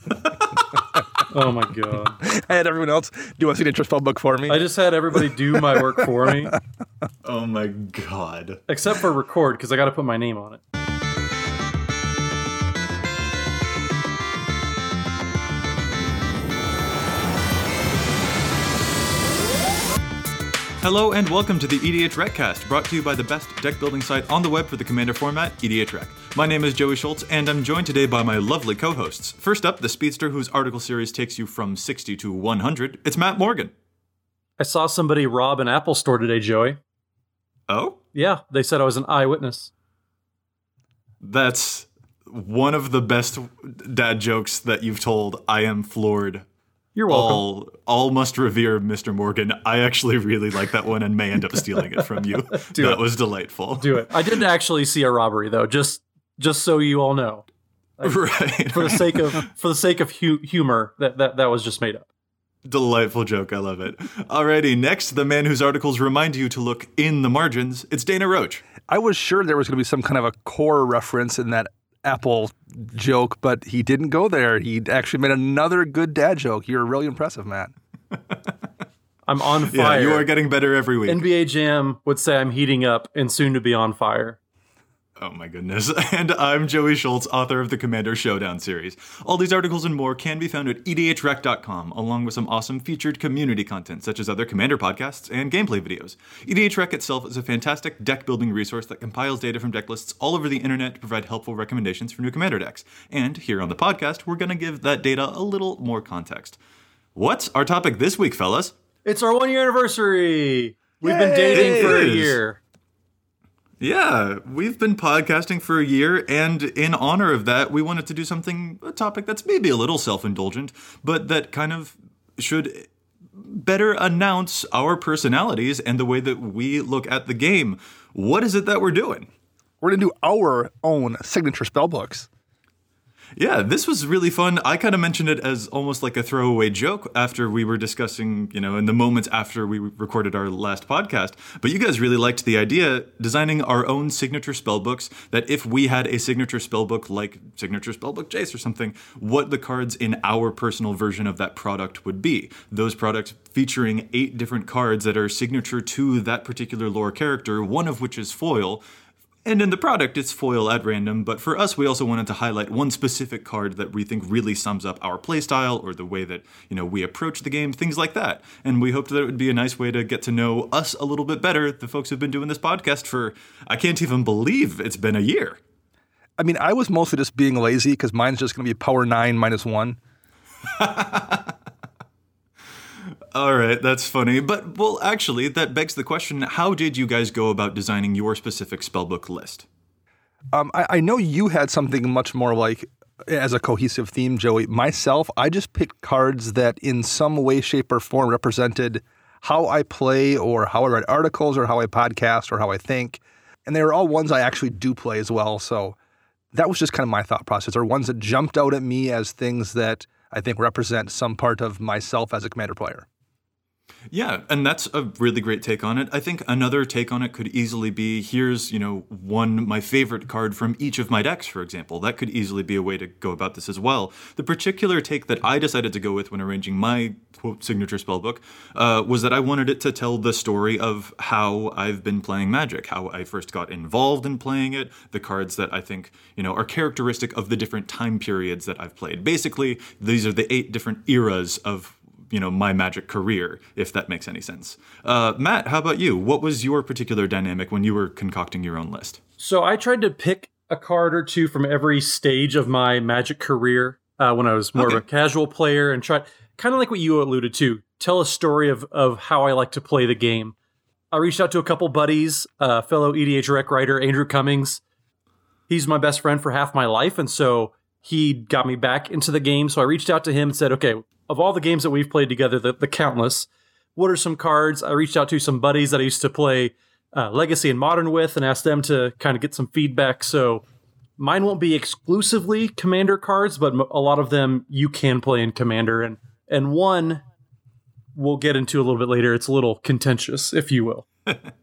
Oh my god! I had everyone else do a signature spellbook for me. I just had everybody do my work for me. Oh my god. Except for record, because I got to put my name on it. Hello and welcome to the EDH Recast, brought to you by the best deck building site on the web for the Commander format, EDH Rec. My name is Joey Schultz, and I'm joined today by my lovely co-hosts. First up, the speedster whose article series takes you from 60 to 100. It's Matt Morgan. I saw somebody rob an Apple store today, Joey. Oh? Yeah, they said I was an eyewitness. That's one of the best dad jokes that you've told. I am floored. You're welcome. All must revere Mr. Morgan. I actually really like that one and may end up stealing it from you. That was delightful. Do it. I didn't actually see a robbery though. Just so you all know. Right. For the sake of humor, that was just made up. Delightful joke. I love it. Alrighty, next, the man whose articles remind you to look in the margins. It's Dana Roach. I was sure there was going to be some kind of a core reference in that Apple joke, but he didn't go there. He actually made another good dad joke. You're really impressive, Matt. I'm on fire. Yeah, you are getting better every week. NBA Jam would say I'm heating up and soon to be on fire. Oh my goodness. And I'm Joey Schultz, author of the Commander Showdown series. All these articles and more can be found at edhrec.com, along with some awesome featured community content, such as other Commander podcasts and gameplay videos. EDH Rec itself is a fantastic deck-building resource that compiles data from deck lists all over the internet to provide helpful recommendations for new Commander decks. And here on the podcast, we're going to give that data a little more context. What's our topic this week, fellas? It's our 1-year anniversary! We've been dating for a year. Yeah, we've been podcasting for a year, and in honor of that, we wanted to do a topic that's maybe a little self-indulgent, but that kind of should better announce our personalities and the way that we look at the game. What is it that we're doing? We're going to do our own signature spellbooks. Yeah, this was really fun. I kind of mentioned it as almost like a throwaway joke after we were discussing, in the moments after we recorded our last podcast. But you guys really liked the idea, designing our own signature spellbooks, that if we had a signature spellbook like Signature Spellbook Jace or something, what the cards in our personal version of that product would be. Those products featuring 8 different cards that are signature to that particular lore character, one of which is foil. And in the product, it's foil at random, but for us, we also wanted to highlight one specific card that we think really sums up our playstyle or the way that, we approach the game, things like that. And we hoped that it would be a nice way to get to know us a little bit better, the folks who've been doing this podcast for, I can't even believe it's been a year. I mean, I was mostly just being lazy because mine's just going to be Power 9 -1. All right, that's funny. But, well, actually, that begs the question, how did you guys go about designing your specific spellbook list? I know you had something much more like, as a cohesive theme, Joey. Myself, I just picked cards that in some way, shape, or form represented how I play or how I write articles or how I podcast or how I think. And they were all ones I actually do play as well. So that was just kind of my thought process, or ones that jumped out at me as things that I think represent some part of myself as a Commander player. Yeah, and that's a really great take on it. I think another take on it could easily be, here's, my favorite card from each of my decks, for example. That could easily be a way to go about this as well. The particular take that I decided to go with when arranging my, quote, signature spellbook was that I wanted it to tell the story of how I've been playing Magic, how I first got involved in playing it, the cards that I think, are characteristic of the different time periods that I've played. Basically, these are the 8 different eras of my Magic career, if that makes any sense. Matt, how about you? What was your particular dynamic when you were concocting your own list? So I tried to pick a card or two from every stage of my Magic career when I was more of a casual player and tried, kind of like what you alluded to, tell a story of how I like to play the game. I reached out to a couple buddies, fellow EDH Rec writer Andrew Cummings. He's my best friend for half my life, and so he got me back into the game. So I reached out to him and said, okay, of all the games that we've played together, the countless, what are some cards? I reached out to some buddies that I used to play Legacy and Modern with and asked them to kind of get some feedback. So mine won't be exclusively Commander cards, but a lot of them you can play in Commander. And one we'll get into a little bit later. It's a little contentious, if you will.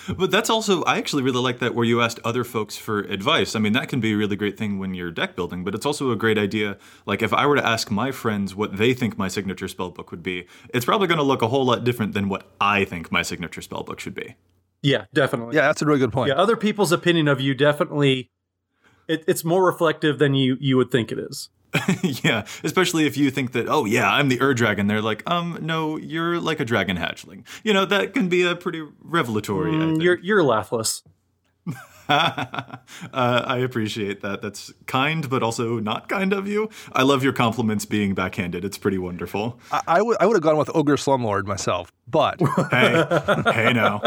But that's also, I actually really like that where you asked other folks for advice. I mean, that can be a really great thing when you're deck building, but it's also a great idea. Like if I were to ask my friends what they think my signature spellbook would be, it's probably going to look a whole lot different than what I think my signature spellbook should be. Yeah, definitely. Yeah, that's a really good point. Yeah, other people's opinion of you definitely, it's more reflective than you would think it is. Yeah, especially if you think that, oh yeah, I'm the Ur-Dragon. They're like, no, you're like a dragon hatchling. You know, that can be a pretty revelatory. I think. You're laughless. I appreciate that. That's kind, but also not kind of you. I love your compliments being backhanded. It's pretty wonderful. I would have gone with Ogre Slumlord myself, but hey now.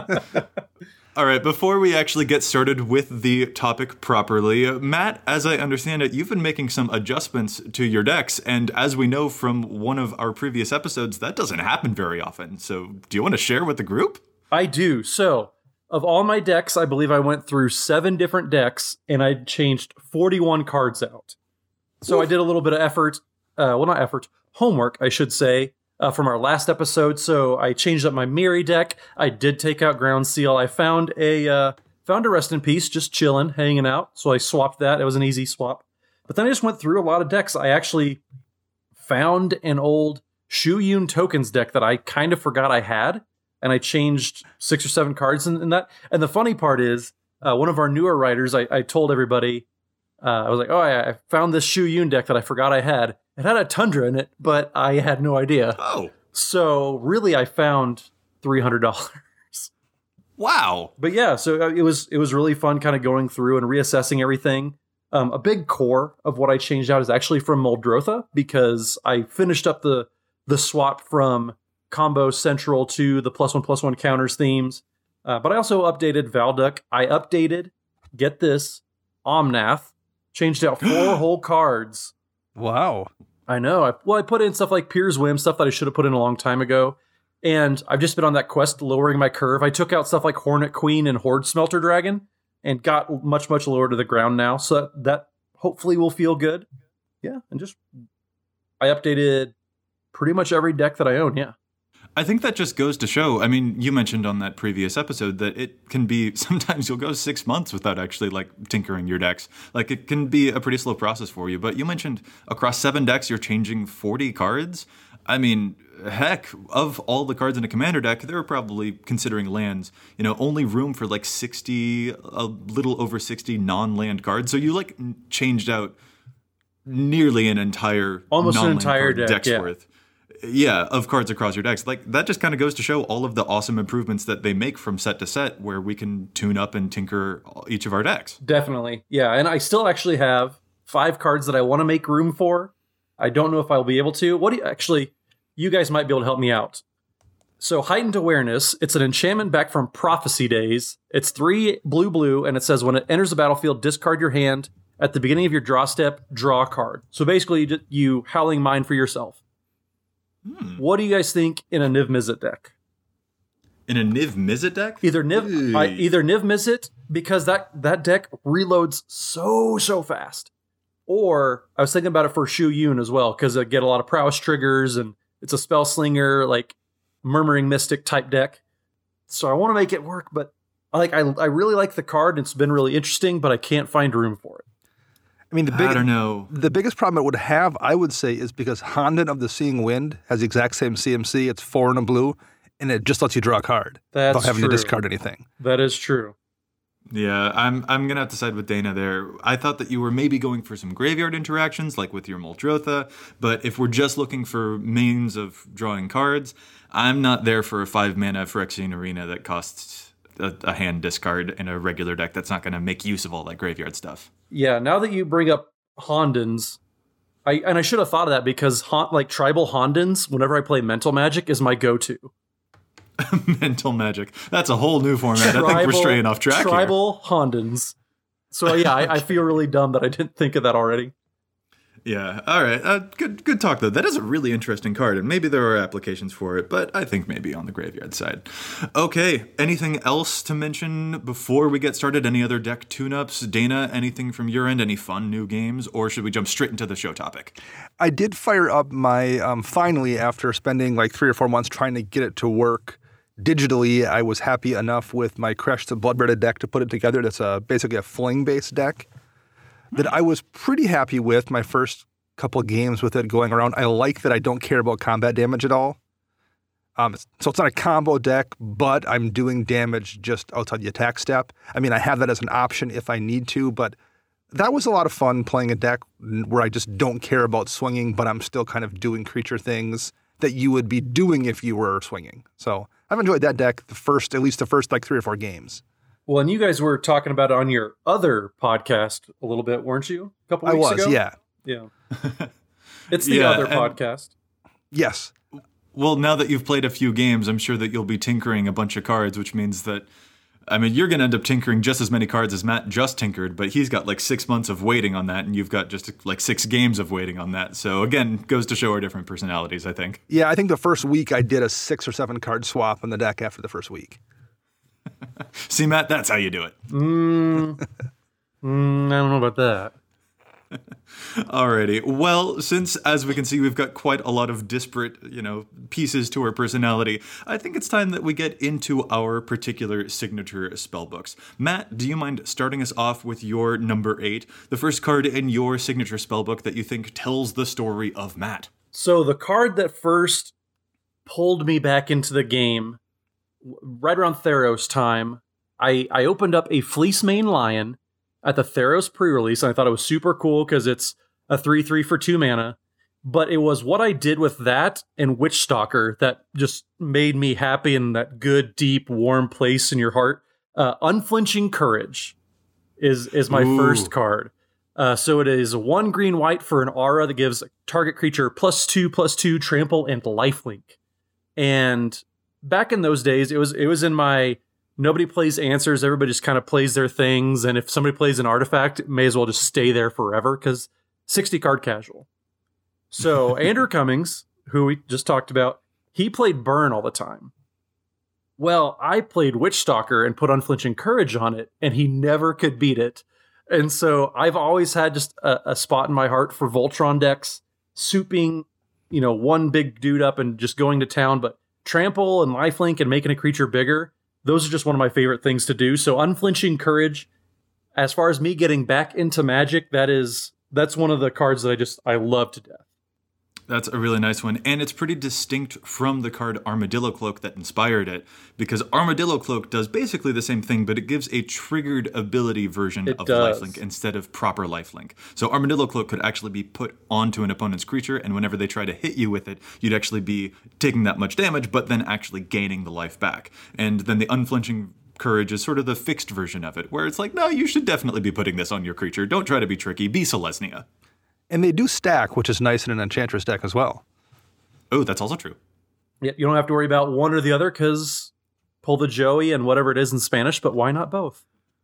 All right, before we actually get started with the topic properly, Matt, as I understand it, you've been making some adjustments to your decks, and as we know from one of our previous episodes, that doesn't happen very often. So do you want to share with the group? I do. So, of all my decks, I believe I went through 7 different decks, and I changed 41 cards out. So I did a little bit of homework, I should say, from our last episode. So I changed up my Miri deck. I did take out Ground Seal. I found a Rest in Peace, just chilling, hanging out. So I swapped that. It was an easy swap. But then I just went through a lot of decks. I actually found an old Shu Yun Tokens deck that I kind of forgot I had. And I changed 6 or 7 cards in that. And the funny part is, one of our newer writers, I told everybody, I was like, oh, I found this Shu Yun deck that I forgot I had. It had a Tundra in it, but I had no idea. Oh. So really, I found $300. Wow. But yeah, so it was really fun kind of going through and reassessing everything. A big core of what I changed out is actually from Muldrotha, because I finished up the swap from Combo Central to the +1/+1 counters themes. But I also updated Valduk. I updated, get this, Omnath. Changed out 4 whole cards. Wow. I know. I put in stuff like Pier's Whim, stuff that I should have put in a long time ago. And I've just been on that quest lowering my curve. I took out stuff like Hornet Queen and Horde Smelter Dragon and got much, much lower to the ground now. So that hopefully will feel good. Yeah. And I updated pretty much every deck that I own. Yeah. I think that just goes to show, I mean, you mentioned on that previous episode that it can be, sometimes you'll go 6 months without actually like tinkering your decks. Like it can be a pretty slow process for you, but you mentioned across 7 decks, you're changing 40 cards. I mean, heck, of all the cards in a commander deck, there are probably, considering lands, only room for like 60, a little over 60 non-land cards. So you like changed out nearly an entire, almost an entire deck's worth. Yeah, of cards across your decks. Like that just kind of goes to show all of the awesome improvements that they make from set to set, where we can tune up and tinker each of our decks. Definitely. Yeah, and I still actually have 5 cards that I want to make room for. I don't know if I'll be able to. You guys might be able to help me out. So Heightened Awareness, it's an enchantment back from Prophecy Days. It's 3 blue, and it says when it enters the battlefield, discard your hand. At the beginning of your draw step, draw a card. So basically, you Howling Mine for yourself. What do you guys think in a Niv Mizzet deck? In a Niv Mizzet deck? Either Niv Mizzet, because that deck reloads so fast. Or I was thinking about it for Shu Yun as well, because I get a lot of prowess triggers and it's a spell slinger, like Murmuring Mystic type deck. So I want to make it work, but I really like the card. It's been really interesting, but I can't find room for it. I mean, I don't know. The biggest problem it would have, I would say, is because Honden of the Seeing Wind has the exact same CMC. It's 4 and a blue, and it just lets you draw a card without having to discard anything. That is true. Yeah, I'm gonna have to side with Dana there. I thought that you were maybe going for some graveyard interactions, like with your Muldrotha, but if we're just looking for means of drawing cards, I'm not there for a 5-mana Phyrexian Arena that costs a hand discard in a regular deck that's not going to make use of all that graveyard stuff. Yeah, now that you bring up Hondens, I should have thought of that because tribal Hondens, whenever I play Mental Magic, is my go-to. Mental Magic. That's a whole new format. I think we're straying off track Tribal here. Hondens. So yeah, I feel really dumb that I didn't think of that already. Yeah, all right. Good talk, though. That is a really interesting card, and maybe there are applications for it, but I think maybe on the graveyard side. Okay, anything else to mention before we get started? Any other deck tune-ups? Dana, anything from your end? Any fun new games? Or should we jump straight into the show topic? I did fire up my, finally, after spending like 3 or 4 months trying to get it to work, digitally, I was happy enough with my Crash the Bloodbraid deck to put it together. That's basically a fling-based deck that I was pretty happy with my first couple of games with it going around. I like that I don't care about combat damage at all. So it's not a combo deck, but I'm doing damage just outside the attack step. I mean, I have that as an option if I need to, but that was a lot of fun playing a deck where I just don't care about swinging, but I'm still kind of doing creature things that you would be doing if you were swinging. So I've enjoyed that deck at least the first like 3 or 4 games. Well, and you guys were talking about it on your other podcast a little bit, weren't you? A couple weeks ago? Yeah. Yeah. It's the other podcast. Yes. Well, now that you've played a few games, I'm sure that you'll be tinkering a bunch of cards, which means that, I mean, you're going to end up tinkering just as many cards as Matt just tinkered, but he's got like 6 months of waiting on that, and you've got just like 6 games of waiting on that. So again, goes to show our different personalities, I think. Yeah, I think the first week I did a 6 or 7 card swap on the deck after the first week. See, Matt, that's how you do it. I don't know about that. Alrighty. Well, since, as we can see, we've got quite a lot of disparate, pieces to our personality, I think it's time that we get into our particular signature spellbooks. Matt, do you mind starting us off with your number 8, the first card in your signature spellbook that you think tells the story of Matt? So the card that first pulled me back into the game, right around Theros time, I opened up a Fleecemane Lion at the Theros pre-release, and I thought it was super cool because it's a 3/3 for 2 mana. But it was what I did with that and Witchstalker that just made me happy in that good, deep, warm place in your heart. Unflinching Courage is my first card. So it is 1 green-white for an aura that gives target creature +2/+2 trample and lifelink. And back in those days, it was in my nobody plays answers. Everybody just kind of plays their things. And if somebody plays an artifact, it may as well just stay there forever because 60 card casual. So Andrew Cummings, who we just talked about, he played Burn all the time. Well, I played Witchstalker and put Unflinching Courage on it, and he never could beat it. And so I've always had just a spot in my heart for Voltron decks, souping, one big dude up and just going to town. But trample and lifelink and making a creature bigger, those are just one of my favorite things to do. So Unflinching Courage, as far as me getting back into Magic, that's one of the cards that I love to death. That's a really nice one, and it's pretty distinct from the card Armadillo Cloak that inspired it, because Armadillo Cloak does basically the same thing, but it gives a triggered ability version of lifelink instead of proper lifelink. So Armadillo Cloak could actually be put onto an opponent's creature, and whenever they try to hit you with it, you'd actually be taking that much damage, but then actually gaining the life back. And then the Unflinching Courage is sort of the fixed version of it, where it's like, no, you should definitely be putting this on your creature. Don't try to be tricky. Be Selesnya. And they do stack, which is nice in an Enchantress deck as well. Oh, that's also true. Yeah, you don't have to worry about one or the other because pull the Joey and whatever it is in Spanish, but why not both?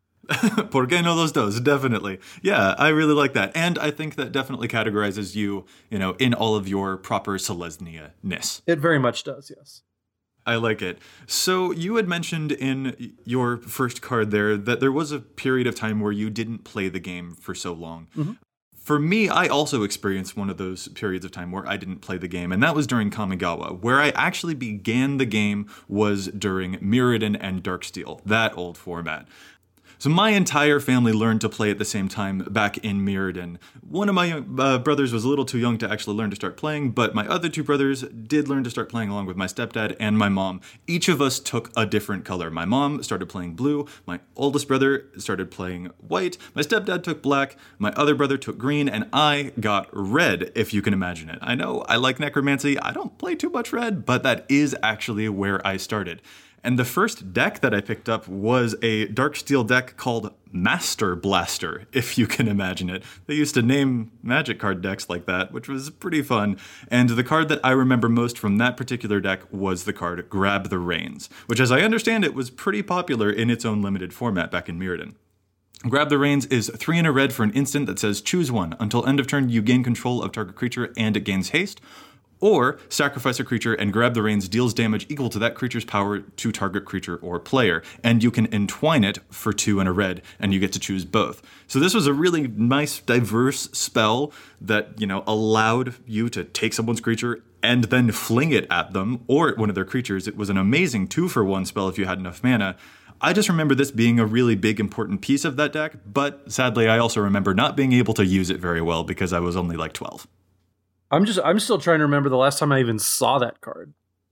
Por qué no los dos? Definitely. Yeah, I really like that. And I think that definitely categorizes you, in all of your proper Selesnya-ness. It very much does, yes. I like it. So you had mentioned in your first card there that there was a period of time where you didn't play the game for so long. Mm-hmm. For me, I also experienced one of those periods of time where I didn't play the game, and that was during Kamigawa. Where I actually began the game was during Mirrodin and Darksteel, that old format. So my entire family learned to play at the same time back in Mirrodin. One of my brothers was a little too young to actually learn to start playing, but my other 2 brothers did learn to start playing along with my stepdad and my mom. Each of us took a different color. My mom started playing blue, my oldest brother started playing white, my stepdad took black, my other brother took green, and I got red, if you can imagine it. I know I like necromancy, I don't play too much red, but that is actually where I started. And the first deck that I picked up was a Darksteel deck called Master Blaster, if you can imagine it. They used to name Magic card decks like that, which was pretty fun. And the card that I remember most from that particular deck was the card Grab the Reins, which, as I understand it, was pretty popular in its own limited format back in Mirrodin. Grab the Reins is 3 and a red for an instant that says choose one. Until end of turn, you gain control of target creature and it gains haste. Or sacrifice a creature and grab the reins deals damage equal to that creature's power to target creature or player. And you can entwine it for 2 and a red, and you get to choose both. So this was a really nice, diverse spell that, allowed you to take someone's creature and then fling it at them or at one of their creatures. It was an amazing 2-for-1 spell if you had enough mana. I just remember this being a really big, important piece of that deck, but sadly, I also remember not being able to use it very well because I was only like 12. I'm still trying to remember the last time I even saw that card.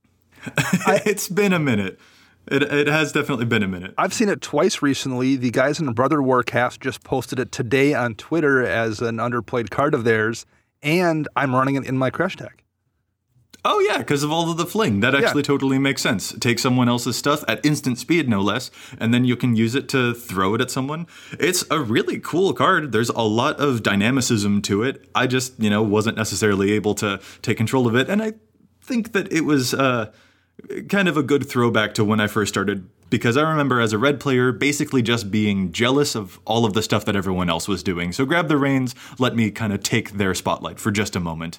It's been a minute. It has definitely been a minute. I've seen it twice recently. The guys in Brother Warcast just posted it today on Twitter as an underplayed card of theirs, and I'm running it in my Crash deck. Oh, yeah, because of all of the fling. That actually totally makes sense. Take someone else's stuff at instant speed, no less, and then you can use it to throw it at someone. It's a really cool card. There's a lot of dynamicism to it. I just, wasn't necessarily able to take control of it, and I think that it was kind of a good throwback to when I first started, because I remember as a red player basically just being jealous of all of the stuff that everyone else was doing. So grab the reins, let me kind of take their spotlight for just a moment.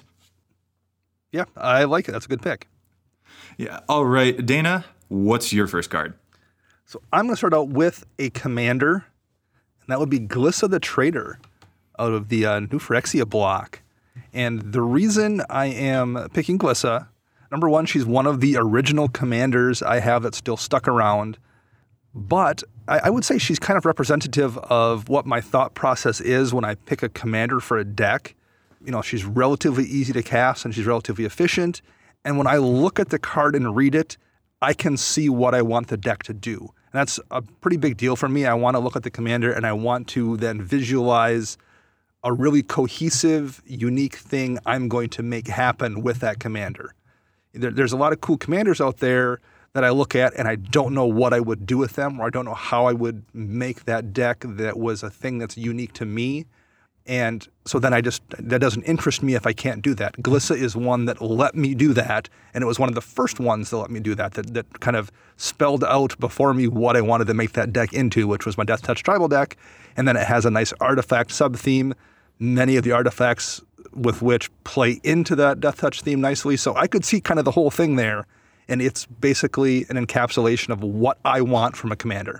Yeah, I like it. That's a good pick. Yeah. All right, Dana, what's your first card? So I'm going to start out with a commander, and that would be Glissa the Traitor out of the New Phyrexia block. And the reason I am picking Glissa, number one, she's one of the original commanders I have that's still stuck around. But I would say she's kind of representative of what my thought process is when I pick a commander for a deck. She's relatively easy to cast and she's relatively efficient. And when I look at the card and read it, I can see what I want the deck to do. And that's a pretty big deal for me. I want to look at the commander and I want to then visualize a really cohesive, unique thing I'm going to make happen with that commander. There's a lot of cool commanders out there that I look at and I don't know what I would do with them, or I don't know how I would make that deck that was a thing that's unique to me. And so then that doesn't interest me if I can't do that. Glissa is one that let me do that, and it was one of the first ones that let me do that kind of spelled out before me what I wanted to make that deck into, which was my Death Touch tribal deck. And then it has a nice artifact sub-theme, many of the artifacts with which play into that Death Touch theme nicely. So I could see kind of the whole thing there, and it's basically an encapsulation of what I want from a commander.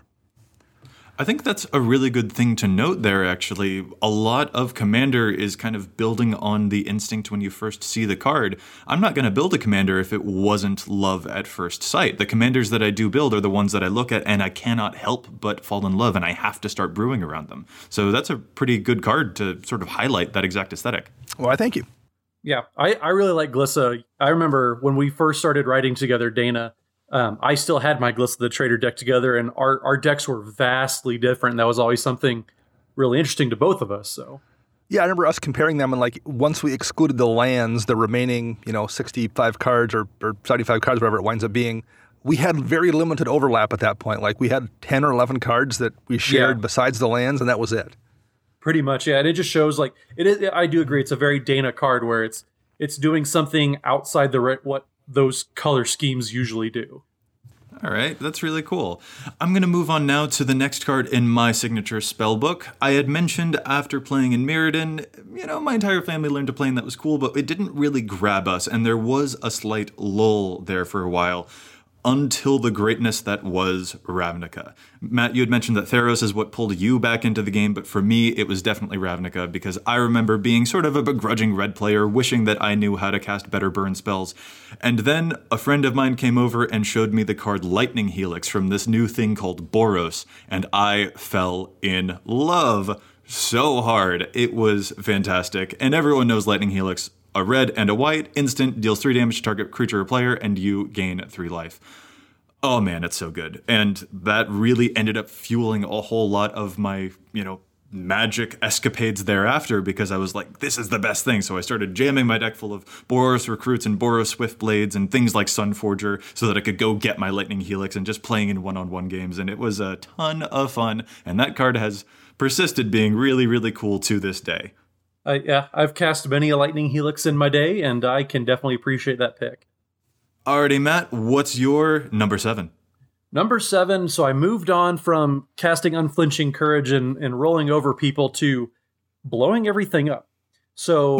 I think that's a really good thing to note there, actually. A lot of Commander is kind of building on the instinct when you first see the card. I'm not going to build a Commander if it wasn't love at first sight. The Commanders that I do build are the ones that I look at and I cannot help but fall in love, and I have to start brewing around them. So that's a pretty good card to sort of highlight that exact aesthetic. Well, I thank you. Yeah, I really like Glissa. I remember when we first started writing together, Dana, I still had my Glissa the Traitor deck together, and our decks were vastly different. That was always something really interesting to both of us. So, yeah, I remember us comparing them, and like once we excluded the lands, the remaining 65 cards or 75 cards, whatever it winds up being, we had very limited overlap at that point. Like we had 10 or 11 cards that we shared besides the lands, and that was it. Pretty much, yeah. And it just shows like it is. I do agree. It's a very Dana card where it's doing something outside what those color schemes usually do. All right, that's really cool. I'm going to move on now to the next card in my signature spellbook. I had mentioned after playing in Mirrodin, my entire family learned to play and that was cool, but it didn't really grab us, and there was a slight lull there for a while until the greatness that was Ravnica. Matt, you had mentioned that Theros is what pulled you back into the game, but for me, it was definitely Ravnica, because I remember being sort of a begrudging red player, wishing that I knew how to cast better burn spells. And then a friend of mine came over and showed me the card Lightning Helix from this new thing called Boros, and I fell in love so hard. It was fantastic, and everyone knows Lightning Helix. A red and a white, instant, deals 3 damage to target creature or player, and you gain 3 life. Oh man, it's so good. And that really ended up fueling a whole lot of my, magic escapades thereafter, because I was like, this is the best thing. So I started jamming my deck full of Boros Recruits and Boros Swiftblades and things like Sunforger so that I could go get my Lightning Helix and just playing in one-on-one games. And it was a ton of fun. And that card has persisted being really, really cool to this day. I've cast many a Lightning Helix in my day, and I can definitely appreciate that pick. Alrighty, Matt, what's your number 7? Number 7, so I moved on from casting Unflinching Courage and rolling over people to blowing everything up. So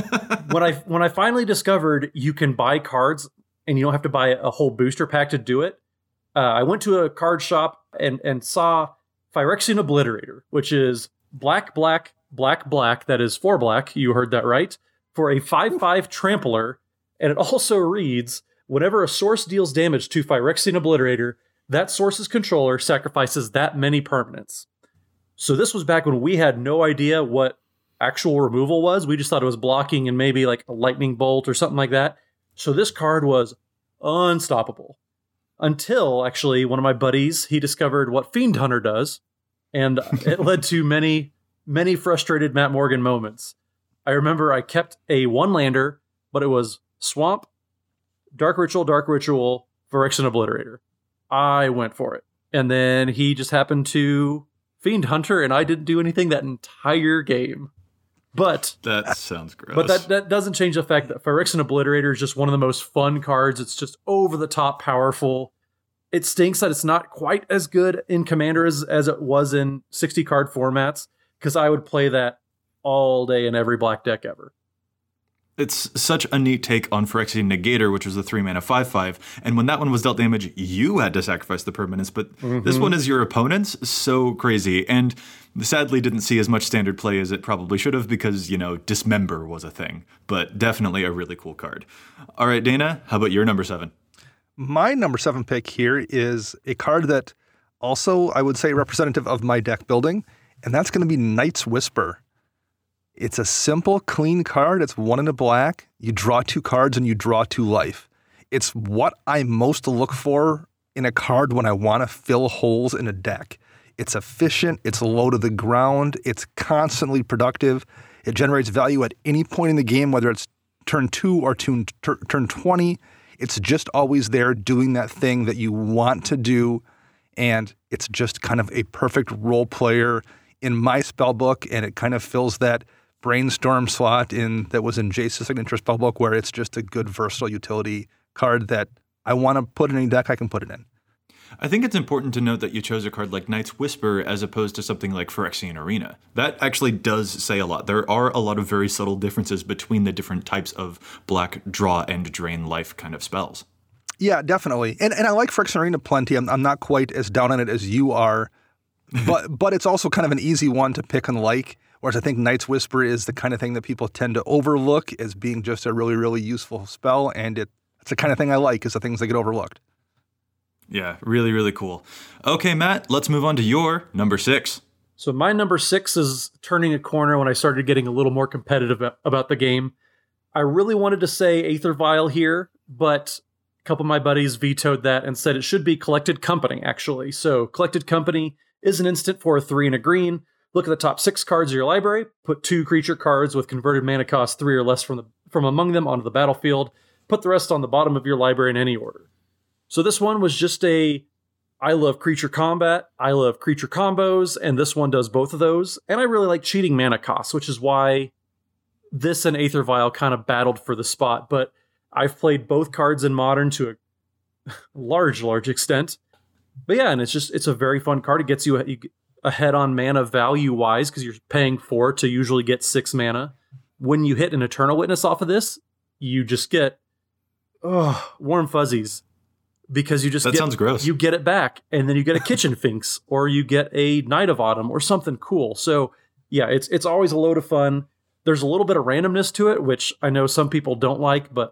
when I finally discovered you can buy cards and you don't have to buy a whole booster pack to do it, I went to a card shop and saw Phyrexian Obliterator, which is black, black, black, black. That is 4 black. You heard that right. For a 5/5 trampler. And it also reads, whenever a source deals damage to Phyrexian Obliterator, that source's controller sacrifices that many permanents. So this was back when we had no idea what actual removal was. We just thought it was blocking and maybe like a lightning bolt or something like that. So this card was unstoppable. Until, actually, one of my buddies, he discovered what Fiend Hunter does. And it led to many, many frustrated Matt Morgan moments. I remember I kept a 1-lander, but it was Swamp, Dark Ritual, Phyrexian Obliterator. I went for it. And then he just happened to Fiend Hunter, and I didn't do anything that entire game. But that sounds gross. But that doesn't change the fact that Phyrexian Obliterator is just one of the most fun cards. It's just over the top powerful. It stinks that it's not quite as good in Commander as it was in 60 card formats, because I would play that all day in every black deck ever. It's such a neat take on Phyrexian Negator, which was a 3-mana 5/5. And when that one was dealt damage, you had to sacrifice the permanents. But this one is your opponent's. So crazy. And sadly didn't see as much standard play as it probably should have because, Dismember was a thing. But definitely a really cool card. All right, Dana, how about your number 7? My number 7 pick here is a card that also, I would say, representative of my deck building. And that's going to be Night's Whisper. It's a simple, clean card. It's 1 and a black. You draw 2 cards and you draw 2 life. It's what I most look for in a card when I want to fill holes in a deck. It's efficient. It's low to the ground. It's constantly productive. It generates value at any point in the game, whether it's turn 2 or turn 20. It's just always there doing that thing that you want to do. And it's just kind of a perfect role player in my spell book. And it kind of fills that Brainstorm slot that was in Jace's signature spellbook, where it's just a good versatile utility card that I want to put in any deck I can put it in. I think it's important to note that you chose a card like Night's Whisper as opposed to something like Phyrexian Arena. That actually does say a lot. There are a lot of very subtle differences between the different types of black draw and drain life kind of spells. Yeah, definitely. And I like Phyrexian Arena plenty. I'm not quite as down on it as you are, but it's also kind of an easy one to pick and like. Whereas I think Night's Whisper is the kind of thing that people tend to overlook as being just a really, really useful spell. And it's the kind of thing I like, is the things that get overlooked. Yeah, really, really cool. Okay, Matt, let's move on to your number 6. So my number 6 is turning a corner when I started getting a little more competitive about the game. I really wanted to say Aether Vial here, but a couple of my buddies vetoed that and said it should be Collected Company, actually. So Collected Company is an instant for a 3 and a green. Look at the top 6 cards of your library, put 2 creature cards with converted mana cost 3 or less from among them onto the battlefield, put the rest on the bottom of your library in any order. So this one was just I love creature combat, I love creature combos, and this one does both of those. And I really like cheating mana costs, which is why this and Aether Vial kind of battled for the spot. But I've played both cards in Modern to a large extent. But yeah, and it's a very fun card. It gets you ahead on mana value-wise, because you're paying 4 to usually get 6 mana. When you hit an Eternal Witness off of this, you just get warm fuzzies. Because that sounds gross. You get it back, and then you get a Kitchen Finks, or you get a Night of Autumn, or something cool. So yeah, it's always a load of fun. There's a little bit of randomness to it, which I know some people don't like, but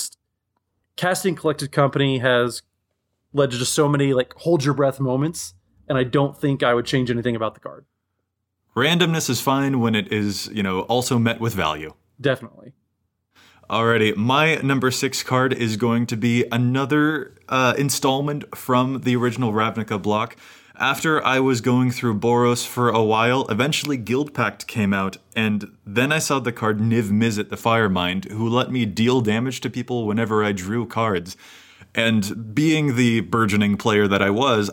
casting Collected Company has led to just so many hold your breath moments, and I don't think I would change anything about the card. Randomness is fine when it is, also met with value. Definitely. Alrighty, my number 6 card is going to be another installment from the original Ravnica block. After I was going through Boros for a while, eventually Guild Pact came out, and then I saw the card Niv Mizzet the Firemind, who let me deal damage to people whenever I drew cards. And being the burgeoning player that I was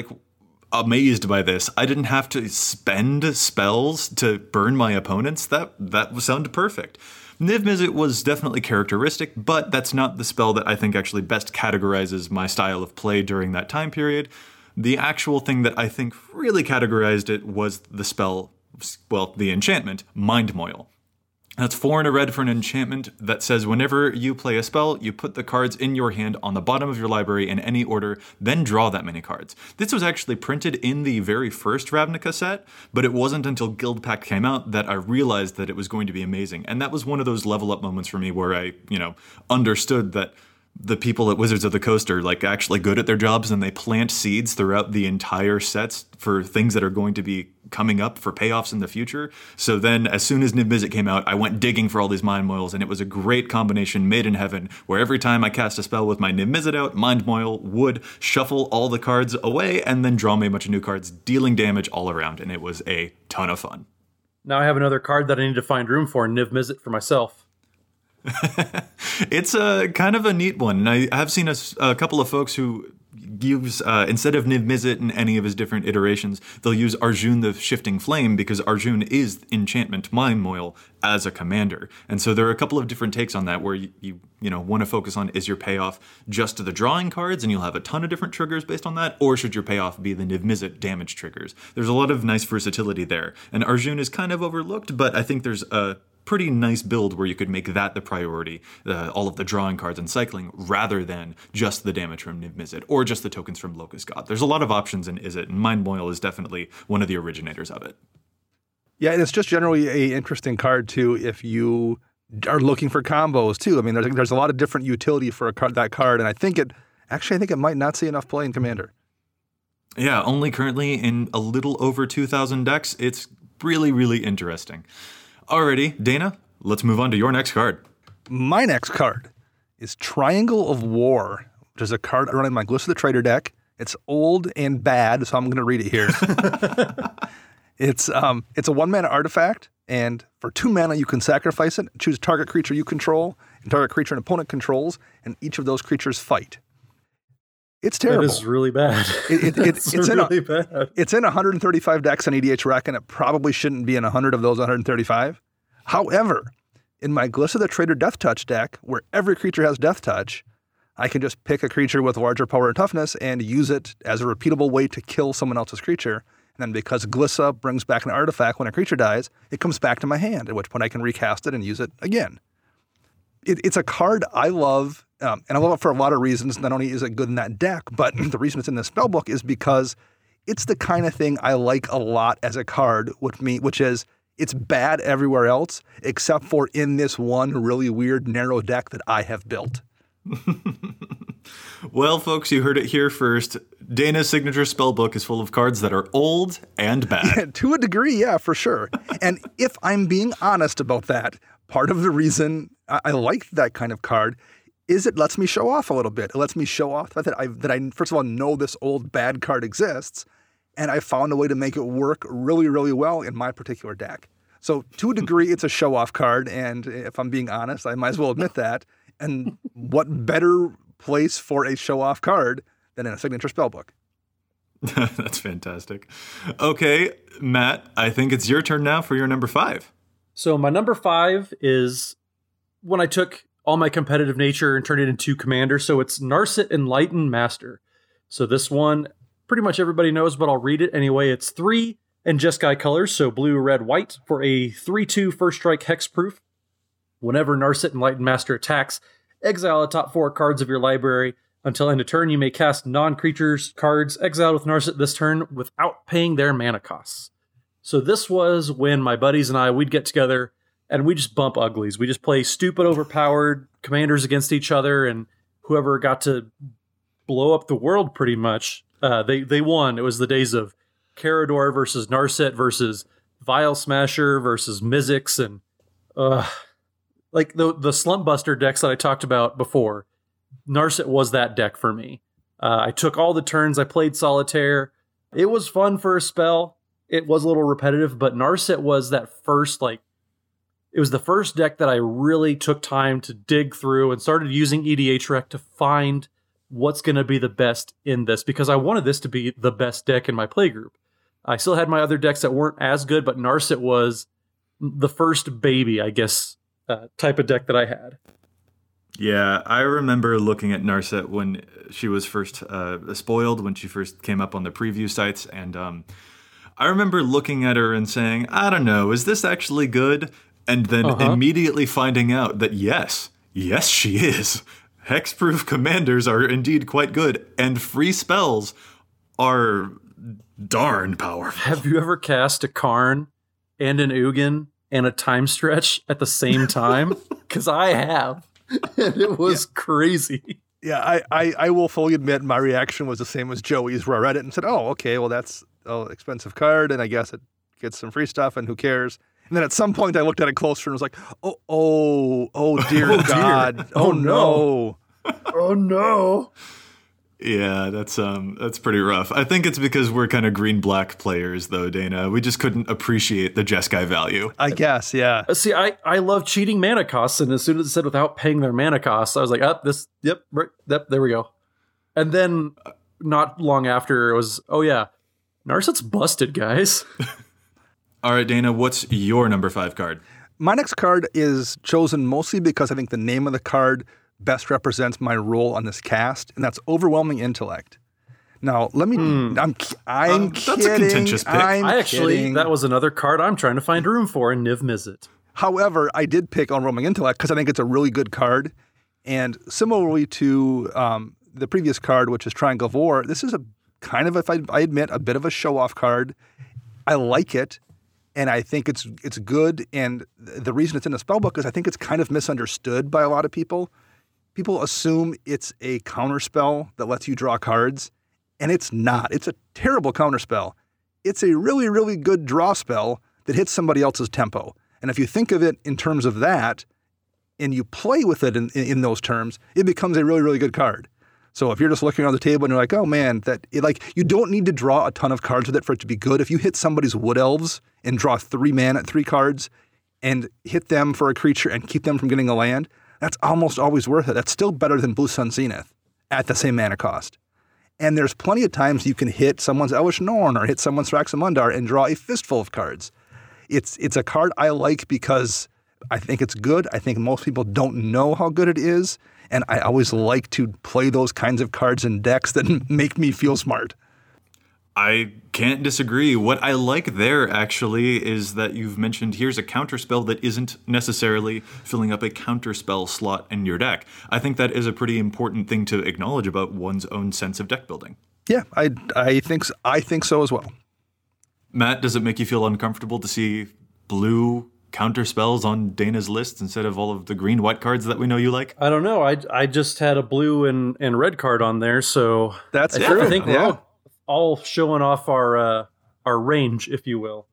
amazed by this. I didn't have to spend spells to burn my opponents. That sounded perfect. Niv Mizzet was definitely characteristic, but that's not the spell that I think actually best categorizes my style of play during that time period. The actual thing that I think really categorized it was the spell, the enchantment, Mind Moil. That's 4 and a red for an enchantment that says whenever you play a spell, you put the cards in your hand on the bottom of your library in any order, then draw that many cards. This was actually printed in the very first Ravnica set, but it wasn't until Guild Pact came out that I realized that it was going to be amazing. And that was one of those level up moments for me where I, understood that the people at Wizards of the Coast are like actually good at their jobs, and they plant seeds throughout the entire sets for things that are going to be coming up for payoffs in the future. So then as soon as Niv Mizzet came out, I went digging for all these Mind Moils, and it was a great combination made in heaven where every time I cast a spell with my Niv Mizzet out, Mind Moil would shuffle all the cards away and then draw me a bunch of new cards, dealing damage all around, and it was a ton of fun. Now I have another card that I need to find room for in Niv Mizzet for myself. It's a kind of a neat one. And I have seen a couple of folks who use, instead of Niv Mizzet in any of his different iterations, they'll use Arjun the Shifting Flame, because Arjun is enchantment Mind Moil as a commander. And so there are a couple of different takes on that where you want to focus on, is your payoff just to the drawing cards and you'll have a ton of different triggers based on that, or should your payoff be the Niv Mizzet damage triggers? There's a lot of nice versatility there. And Arjun is kind of overlooked, but I think there's a pretty nice build where you could make that the priority, all of the drawing cards and cycling, rather than just the damage from Niv Mizzet or just the tokens from Locust God. There's a lot of options in Izzet, and Mind Moil is definitely one of the originators of it. Yeah, and it's just generally a interesting card too if you are looking for combos too. I mean, there's a lot of different utility for that card, and I think it might not see enough play in Commander. Yeah, only currently in a little over 2,000 decks. It's really, really interesting. Alrighty, Dana, let's move on to your next card. My next card is Triangle of War, which is a card I run in my Glissa the Traitor deck. It's old and bad, so I'm going to read it here. It's a 1-mana artifact, and for 2 mana you can sacrifice it, choose a target creature you control, and target creature an opponent controls, and each of those creatures fight. It's terrible. That is really bad. It's really bad. It's in 135 decks on EDH Rec, and it probably shouldn't be in 100 of those 135. However, in my Glissa the Traitor Death Touch deck, where every creature has Death Touch, I can just pick a creature with larger power and toughness and use it as a repeatable way to kill someone else's creature. And then because Glissa brings back an artifact when a creature dies, it comes back to my hand, at which point I can recast it and use it again. It's a card I love, and I love it for a lot of reasons. Not only is it good in that deck, but the reason it's in the spellbook is because it's the kind of thing I like a lot as a card, which is it's bad everywhere else, except for in this one really weird, narrow deck that I have built. Well, folks, you heard it here first. Dana's signature spellbook is full of cards that are old and bad. Yeah, to a degree, yeah, for sure. And if I'm being honest about that, part of the reason I like that kind of card is it lets me show off a little bit. It lets me show off that I first of all know this old bad card exists, and I found a way to make it work really, really well in my particular deck. So to a degree, it's a show-off card, and if I'm being honest, I might as well admit that. And what better place for a show-off card than in a signature spellbook? That's fantastic. Okay, Matt, I think it's your turn now for your number 5. So my number 5 is when I took all my competitive nature and turned it into Commander. So it's Narset Enlightened Master. So this one, pretty much everybody knows, but I'll read it anyway. It's 3 and Jeskai colors, so blue, red, white, for a 3/2 first strike hexproof. Whenever Narset Enlightened Master attacks, exile the top 4 cards of your library. Until end of turn, you may cast non-creatures cards exiled with Narset this turn without paying their mana costs. So this was when my buddies and I, we'd get together and we just bump uglies. We just play stupid, overpowered commanders against each other, and whoever got to blow up the world pretty much, they won. It was the days of Carador versus Narset versus Vial Smasher versus Mizzix, and like the Slump Buster decks that I talked about before. Narset was that deck for me. I took all the turns. I played Solitaire. It was fun for a spell. It was a little repetitive, but Narset was that first, it was the first deck that I really took time to dig through and started using EDH Rec to find what's going to be the best in this, because I wanted this to be the best deck in my playgroup. I still had my other decks that weren't as good, but Narset was the first baby, I guess, type of deck that I had. Yeah, I remember looking at Narset when she was first spoiled, when she first came up on the preview sites, and I remember looking at her and saying, I don't know, is this actually good? and then immediately finding out that yes, she is. Hexproof commanders are indeed quite good, and free spells are darn powerful. Have you ever cast a Karn and an Ugin and a time stretch at the same time? Because I have, and it was crazy. Yeah, I will fully admit my reaction was the same as Joey's, where I read it and said, oh, okay, well, that's an expensive card, and I guess it gets some free stuff, and who cares? And then at some point I looked at it closer and was like, oh dear God. Oh no. Oh no. Yeah, that's pretty rough. I think it's because we're kind of green-black players, though, Dana. We just couldn't appreciate the Jeskai value. I guess, yeah. See, I love cheating mana costs, and as soon as it said without paying their mana costs, I was like, there we go. And then not long after, it was, oh yeah, Narset's busted, guys. All right, Dana, what's your number 5 card? My next card is chosen mostly because I think the name of the card best represents my role on this cast, and that's Overwhelming Intellect. Now, let me... I'm kidding. That's a contentious pick. That was another card I'm trying to find room for in Niv Mizzet. However, I did pick Overwhelming Intellect because I think it's a really good card, and similarly to the previous card, which is Triangle of War, this is a kind of, if I admit, a bit of a show-off card. I like it. And I think it's good, and the reason it's in the spellbook is I think it's kind of misunderstood by a lot of people. People assume it's a counterspell that lets you draw cards, and it's not. It's a terrible counterspell. It's a really, really good draw spell that hits somebody else's tempo. And if you think of it in terms of that, and you play with it in those terms, it becomes a really, really good card. So if you're just looking around the table and you're like, oh man, you don't need to draw a ton of cards with it for it to be good. If you hit somebody's Wood Elves and draw 3 mana at 3 cards and hit them for a creature and keep them from getting a land, that's almost always worth it. That's still better than Blue Sun Zenith at the same mana cost. And there's plenty of times you can hit someone's Elesh Norn or hit someone's Thraxamundar and draw a fistful of cards. It's a card I like because I think it's good. I think most people don't know how good it is. And I always like to play those kinds of cards in decks that make me feel smart. I can't disagree. What I like there, actually, is that you've mentioned here's a counterspell that isn't necessarily filling up a counterspell slot in your deck. I think that is a pretty important thing to acknowledge about one's own sense of deck building. Yeah, I think so as well. Matt, does it make you feel uncomfortable to see blue counter spells on Dana's list instead of all of the green-white cards that we know you like? I don't know. I just had a blue and red card on there, so that's true. I think we're all showing off our range, if you will.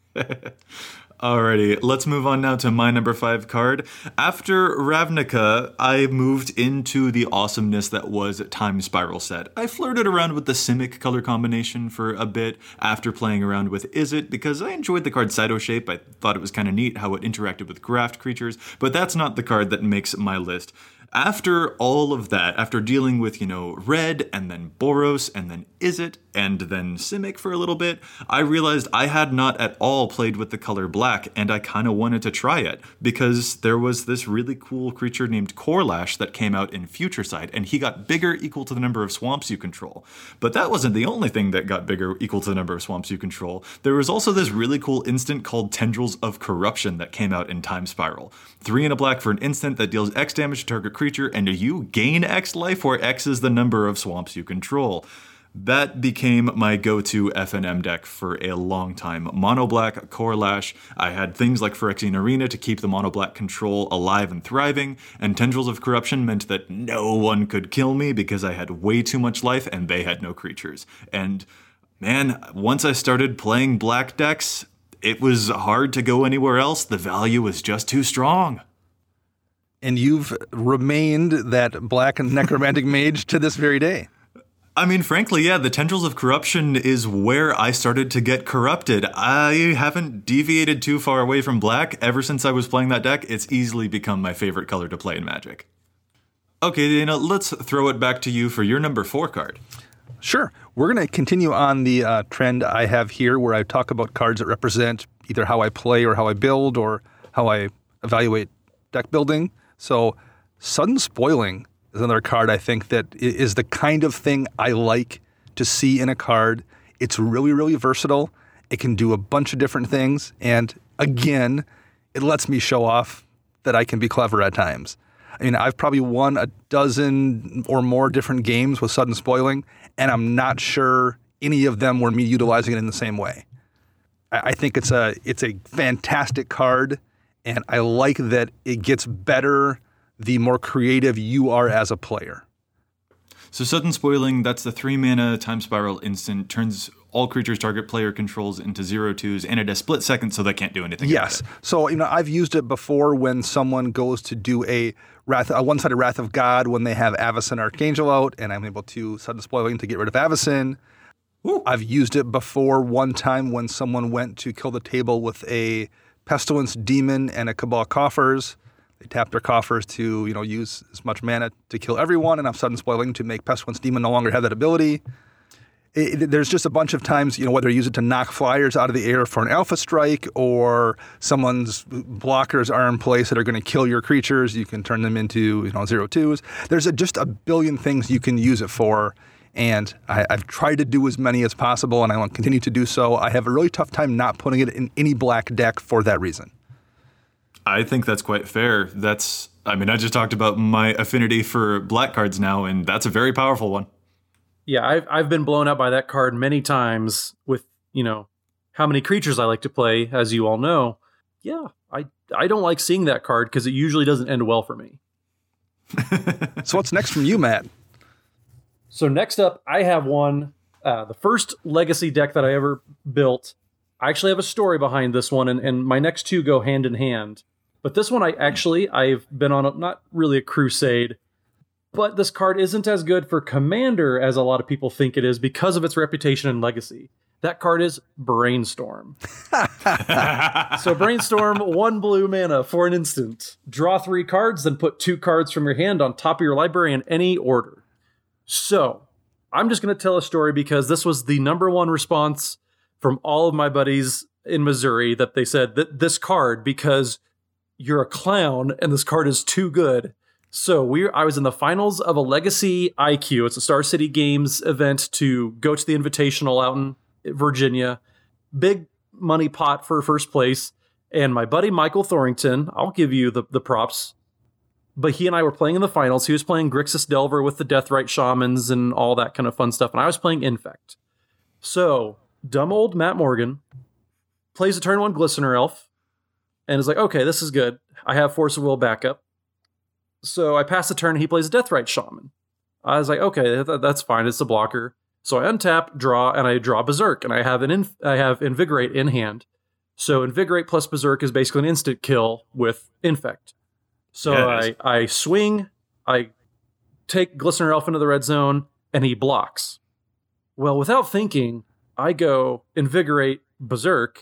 Alrighty, let's move on now to my number 5 card. After Ravnica, I moved into the awesomeness that was Time Spiral set. I flirted around with the Simic color combination for a bit after playing around with Izzet because I enjoyed the card Cyto Shape. I thought it was kind of neat how it interacted with graft creatures, but that's not the card that makes my list. After all of that, after dealing with, Red, and then Boros, and then Izzet, and then Simic for a little bit, I realized I had not at all played with the color black, and I kind of wanted to try it, because there was this really cool creature named Korlash that came out in Future Sight, and he got bigger equal to the number of swamps you control. But that wasn't the only thing that got bigger equal to the number of swamps you control. There was also this really cool instant called Tendrils of Corruption that came out in Time Spiral. 3 and a black for an instant that deals X damage to target creature, and you gain X life, where X is the number of swamps you control. That became my go-to FNM deck for a long time. Mono black, Korlash. I had things like Phyrexian Arena to keep the mono black control alive and thriving, and Tendrils of Corruption meant that no one could kill me because I had way too much life and they had no creatures. And man, once I started playing black decks, it was hard to go anywhere else. The value was just too strong. And you've remained that black and necromantic mage to this very day. I mean, frankly, yeah, the Tendrils of Corruption is where I started to get corrupted. I haven't deviated too far away from black. Ever since I was playing that deck, it's easily become my favorite color to play in Magic. Okay, Dana, let's throw it back to you for your number 4 card. Sure. We're going to continue on the trend I have here where I talk about cards that represent either how I play or how I build or how I evaluate deck building. So Sudden Spoiling is another card I think that is the kind of thing I like to see in a card. It's really, really versatile. It can do a bunch of different things. And again, it lets me show off that I can be clever at times. I mean, I've probably won a dozen or more different games with sudden spoiling, and I'm not sure any of them were me utilizing it in the same way. I think it's a fantastic card, and I like that it gets better the more creative you are as a player. So sudden spoiling, that's the 3-mana time spiral instant, turns all creatures target player controls into 0/2s, and it has split second, so they can't do anything. Yes. So, I've used it before when someone goes to do a one-sided Wrath of God when they have Avacyn Archangel out, and I'm able to sudden spoiling to get rid of Avacyn. Ooh. I've used it before one time when someone went to kill the table with a Pestilence Demon and a Cabal Coffers. They tap their coffers to, use as much mana to kill everyone, and I'm sudden spoiling to make Pestilence Demon no longer have that ability. There's just a bunch of times, whether you use it to knock flyers out of the air for an Alpha Strike, or someone's blockers are in place that are going to kill your creatures, you can turn them into 0/2s. There's just a billion things you can use it for, and I've tried to do as many as possible, and I will continue to do so. I have a really tough time not putting it in any black deck for that reason. I think that's quite fair. I just talked about my affinity for black cards now, and that's a very powerful one. Yeah, I've been blown out by that card many times with, how many creatures I like to play, as you all know. Yeah, I don't like seeing that card because it usually doesn't end well for me. So what's next from you, Matt? So next up, I have one, the first Legacy deck that I ever built. I actually have a story behind this one, and my next two go hand in hand. But this one, I've been on not really a crusade, but this card isn't as good for Commander as a lot of people think it is because of its reputation in Legacy. That card is Brainstorm. So Brainstorm, 1 blue mana for an instant. Draw 3 cards, then put 2 cards from your hand on top of your library in any order. So I'm just going to tell a story because this was the number one response from all of my buddies in Missouri, that they said that this card, because you're a clown and this card is too good. So I was in the finals of a Legacy IQ. It's a Star City Games event to go to the Invitational out in Virginia. Big money pot for first place. And my buddy Michael Thorington, I'll give you the props, but he and I were playing in the finals. He was playing Grixis Delver with the Deathrite Shamans and all that kind of fun stuff. And I was playing Infect. So dumb old Matt Morgan plays a turn 1 Glistener Elf and is like, okay, this is good. I have Force of Will backup. So I pass the turn and he plays a Deathrite Shaman. I was like, okay, that's fine. It's a blocker. So I untap, draw, and I draw Berserk. And I have Invigorate in hand. So Invigorate plus Berserk is basically an instant kill with Infect. So yeah, I swing, I take Glistener Elf into the red zone, and he blocks. Well, without thinking, I go Invigorate Berserk,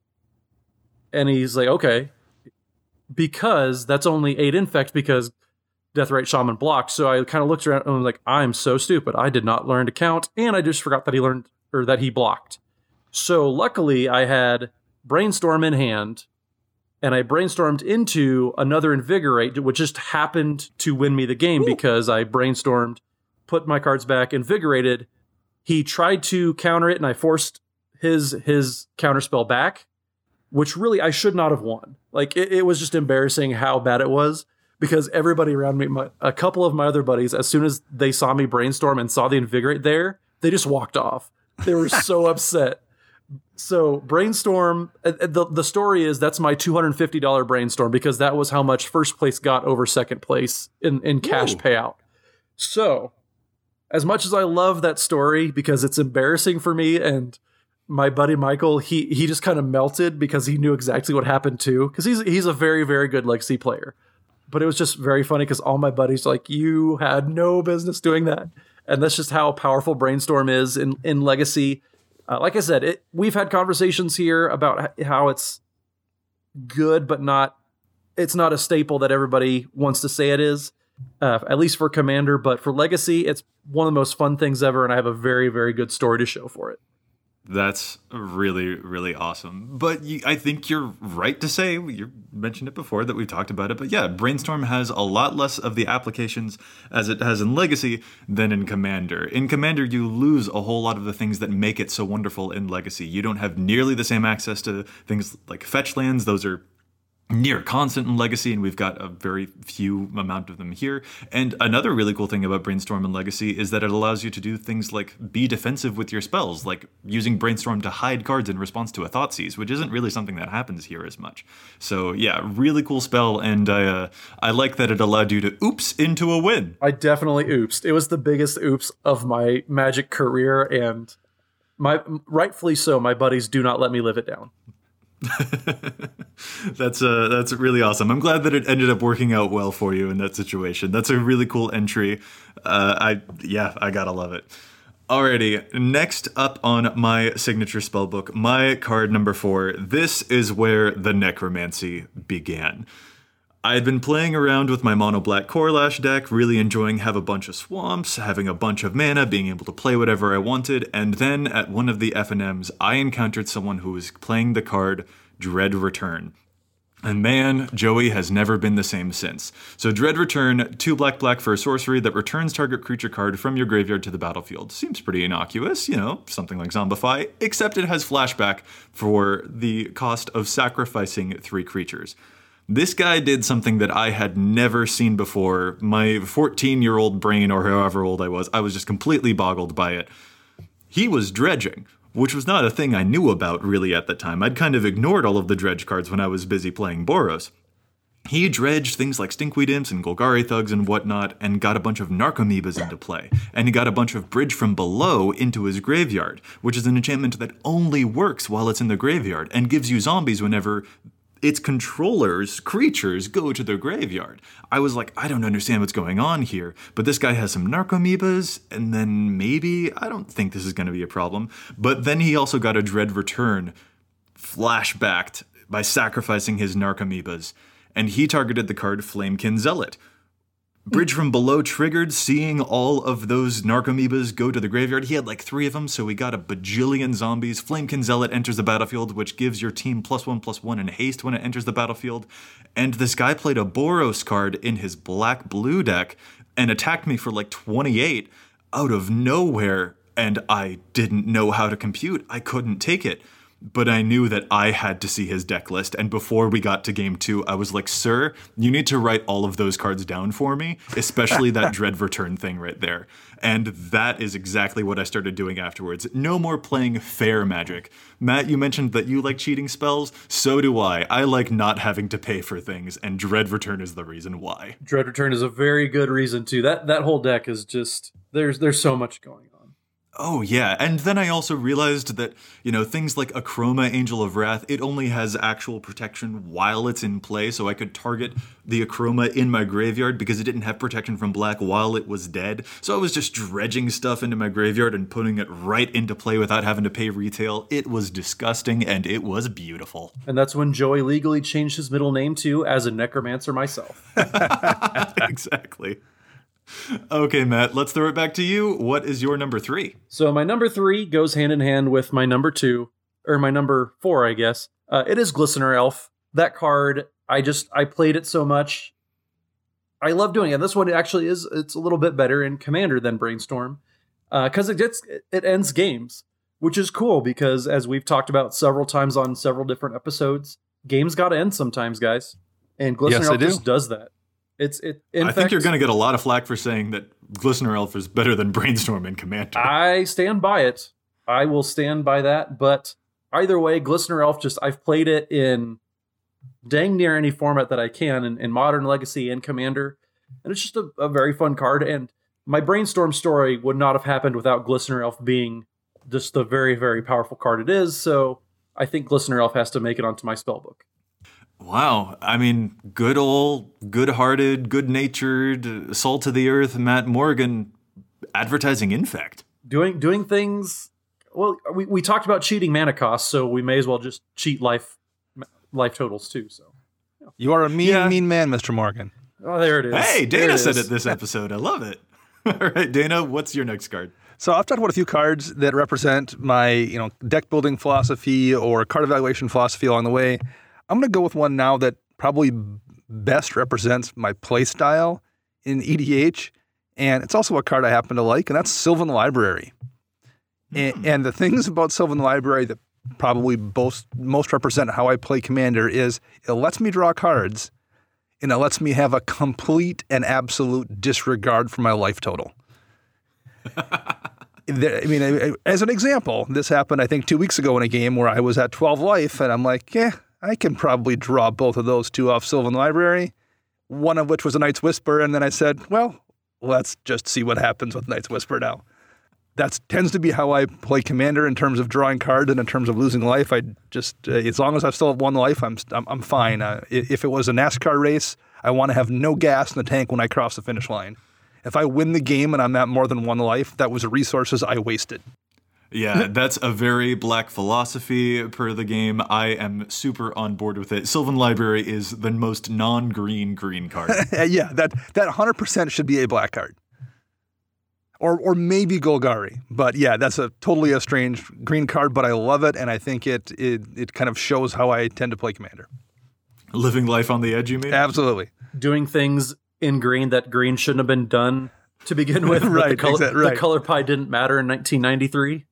and he's like, okay, because that's only 8 Infect because Deathrite Shaman blocked. So I kind of looked around and was like, I'm so stupid. I did not learn to count, and I just forgot that he blocked. So luckily I had Brainstorm in hand, and I brainstormed into another Invigorate, which just happened to win me the game because I brainstormed, put my cards back, invigorated. He tried to counter it, and I forced his counterspell back, which really I should not have won. Like, it was just embarrassing how bad it was because everybody around me, a couple of my other buddies, as soon as they saw me brainstorm and saw the Invigorate there, they just walked off. They were so upset. So Brainstorm, the story is that's my $250 Brainstorm because that was how much first place got over second place in cash payout. So as much as I love that story because it's embarrassing for me, and my buddy Michael, he just kind of melted because he knew exactly what happened too, because he's a very, very good Legacy player. But it was just very funny because all my buddies were like, you had no business doing that. And that's just how powerful Brainstorm is in Legacy. Like I said, we've had conversations here about how it's good, but it's not a staple that everybody wants to say it is, at least for Commander. But for Legacy, it's one of the most fun things ever, and I have a very, very good story to show for it. That's really, really awesome. But I think you're right to say, you mentioned it before that we talked about it, but yeah, Brainstorm has a lot less of the applications as it has in Legacy than in Commander. In Commander, you lose a whole lot of the things that make it so wonderful in Legacy. You don't have nearly the same access to things like fetch lands. Those are near constant in Legacy, and we've got a very few amount of them here. And another really cool thing about Brainstorm and Legacy is that it allows you to do things like be defensive with your spells, like using Brainstorm to hide cards in response to a Thoughtseize, which isn't really something that happens here as much. So yeah, really cool spell, and I like that it allowed you to oops into a win. I definitely oopsed. It was the biggest oops of my Magic career, and rightfully so, my buddies do not let me live it down. That's really awesome. I'm glad that it ended up working out well for you in that situation. That's a really cool entry. I gotta love it. Alrighty, next up on my signature spellbook, my card number 4. This is where the necromancy began. I had been playing around with my mono black Corlash deck, really enjoying have a bunch of swamps, having a bunch of mana, being able to play whatever I wanted, and then at one of the FNMs, I encountered someone who was playing the card Dread Return. And man, Joey has never been the same since. So Dread Return, 2 black for a sorcery that returns target creature card from your graveyard to the battlefield. Seems pretty innocuous, something like Zombify, except it has flashback for the cost of sacrificing 3 creatures. This guy did something that I had never seen before. My 14-year-old brain, or however old I was just completely boggled by it. He was dredging, which was not a thing I knew about really at the time. I'd kind of ignored all of the dredge cards when I was busy playing Boros. He dredged things like Stinkweed Imps and Golgari Thugs and whatnot, and got a bunch of Narcomoebas into play. And he got a bunch of Bridge from Below into his graveyard, which is an enchantment that only works while it's in the graveyard, and gives you zombies whenever its controllers, creatures, go to their graveyard. I was like, I don't understand what's going on here, but this guy has some Narcomoebas, and then maybe, I don't think this is going to be a problem. But then he also got a Dread Return flashbacked by sacrificing his Narcomoebas, and he targeted the card Flamekin Zealot. Bridge from Below triggered, seeing all of those Narcomoebas go to the graveyard. He had like 3 of them, so we got a bajillion zombies. Flamekin Zealot enters the battlefield, which gives your team +1/+1 and haste when it enters the battlefield. And this guy played a Boros card in his black-blue deck and attacked me for like 28 out of nowhere, and I didn't know how to compute. I couldn't take it. But I knew that I had to see his deck list, and before we got to game 2, I was like, sir, you need to write all of those cards down for me, especially that Dread Return thing right there. And that is exactly what I started doing afterwards. No more playing fair Magic. Matt, you mentioned that you like cheating spells. So do I. I like not having to pay for things, and Dread Return is the reason why. Dread Return is a very good reason, too. That whole deck is just, there's so much going on. Oh, yeah. And then I also realized that, things like Akroma, Angel of Wrath, it only has actual protection while it's in play, so I could target the Akroma in my graveyard because it didn't have protection from black while it was dead. So I was just dredging stuff into my graveyard and putting it right into play without having to pay retail. It was disgusting, and it was beautiful. And that's when Joey legally changed his middle name to as a necromancer myself. Exactly. Okay, Matt, let's throw it back to you. What is your number 3? So my number 3 goes hand in hand with my number 2, or my number 4, I guess. It is Glistener Elf. That card, I played it so much. I love doing it. And this one actually it's a little bit better in Commander than Brainstorm, because it ends games, which is cool because as we've talked about several times on several different episodes, games got to end sometimes, guys. And Glistener Elf just does that. I think you're going to get a lot of flack for saying that Glistener Elf is better than Brainstorm in Commander. I stand by it. I will stand by that. But either way, Glistener Elf, I've played it in dang near any format that I can, in Modern, Legacy, and Commander. And it's just a very fun card. And my Brainstorm story would not have happened without Glistener Elf being just the very, very powerful card it is. So I think Glistener Elf has to make it onto my spellbook. Wow. I mean, good old, good-hearted, good-natured, salt of the earth Matt Morgan advertising Infect. Doing things. Well, we talked about cheating mana costs, so we may as well just cheat life totals too. So you are a mean man, Mr. Morgan. Oh, there it is. Hey, Dana said it this episode. I love it. All right, Dana, what's your next card? So I've talked about a few cards that represent my, deck building philosophy or card evaluation philosophy along the way. I'm going to go with one now that probably best represents my play style in EDH, and it's also a card I happen to like, and that's Sylvan Library. And the things about Sylvan Library that probably most represent how I play Commander is it lets me draw cards and it lets me have a complete and absolute disregard for my life total. I mean, as an example, this happened, I think, 2 weeks ago in a game where I was at 12 life, and I'm like, I can probably draw both of those two off Sylvan Library, one of which was a Night's Whisper, and then I said, well, let's just see what happens with Night's Whisper now. That tends to be how I play Commander in terms of drawing cards and in terms of losing life. I just, as long as I still have one life, I'm fine. If it was a NASCAR race, I want to have no gas in the tank when I cross the finish line. If I win the game and I'm at more than one life, that was resources I wasted. Yeah, that's a very Black philosophy per the game. I am super on board with it. Sylvan Library is the most non-green green card. Yeah, that 100% should be a Black card. Or maybe Golgari. But yeah, that's totally a strange green card, but I love it, and I think it kind of shows how I tend to play Commander. Living life on the edge, you mean? Absolutely. Doing things in green that green shouldn't have been done to begin with. Right, The color pie didn't matter in 1993.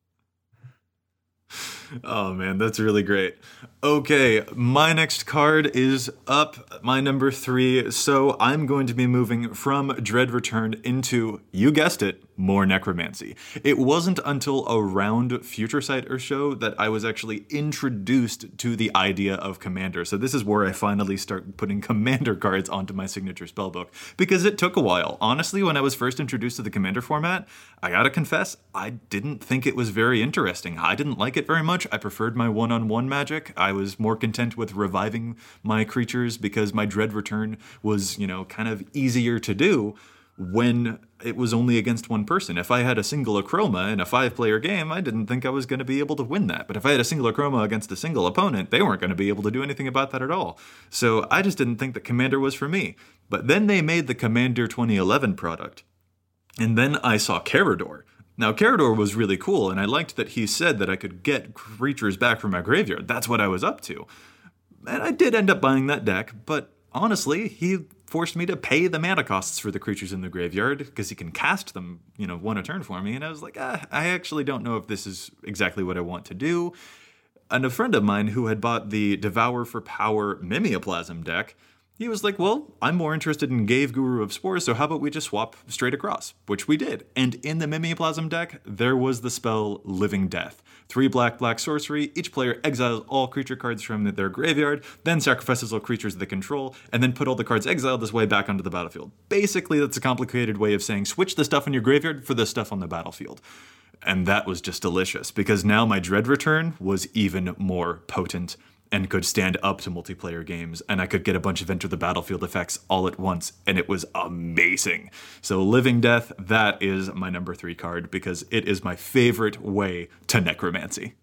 Oh man, that's really great. Okay, my next card is up, my number 3. So I'm going to be moving from Dread Return into, you guessed it, more necromancy. It wasn't until around Future Sight or so that I was actually introduced to the idea of Commander. So this is where I finally start putting Commander cards onto my signature spellbook, because it took a while. Honestly, when I was first introduced to the Commander format, I gotta confess, I didn't think it was very interesting. I didn't like it very much. I preferred my one-on-one magic. I was more content with reviving my creatures because my Dread Return was, kind of easier to do when it was only against one person. If I had a single Akroma in a 5-player game, I didn't think I was going to be able to win that. But if I had a single Akroma against a single opponent, they weren't going to be able to do anything about that at all. So I just didn't think that Commander was for me. But then they made the Commander 2011 product. And then I saw Carador. Now, Carador was really cool, and I liked that he said that I could get creatures back from my graveyard. That's what I was up to. And I did end up buying that deck, but honestly, he forced me to pay the mana costs for the creatures in the graveyard because he can cast them, one a turn for me. And I was like, I actually don't know if this is exactly what I want to do. And a friend of mine who had bought the Devour for Power Mimeoplasm deck, he was like, well, I'm more interested in Gave Guru of Spores, so how about we just swap straight across? Which we did. And in the Mimeoplasm deck, there was the spell Living Death. 3 black sorcery, each player exiles all creature cards from their graveyard, then sacrifices all creatures they control, and then put all the cards exiled this way back onto the battlefield. Basically, that's a complicated way of saying switch the stuff in your graveyard for the stuff on the battlefield. And that was just delicious, because now my Dread Return was even more potent and could stand up to multiplayer games, and I could get a bunch of Enter the Battlefield effects all at once, and it was amazing. So Living Death, that is my number 3 card, because it is my favorite way to necromancy.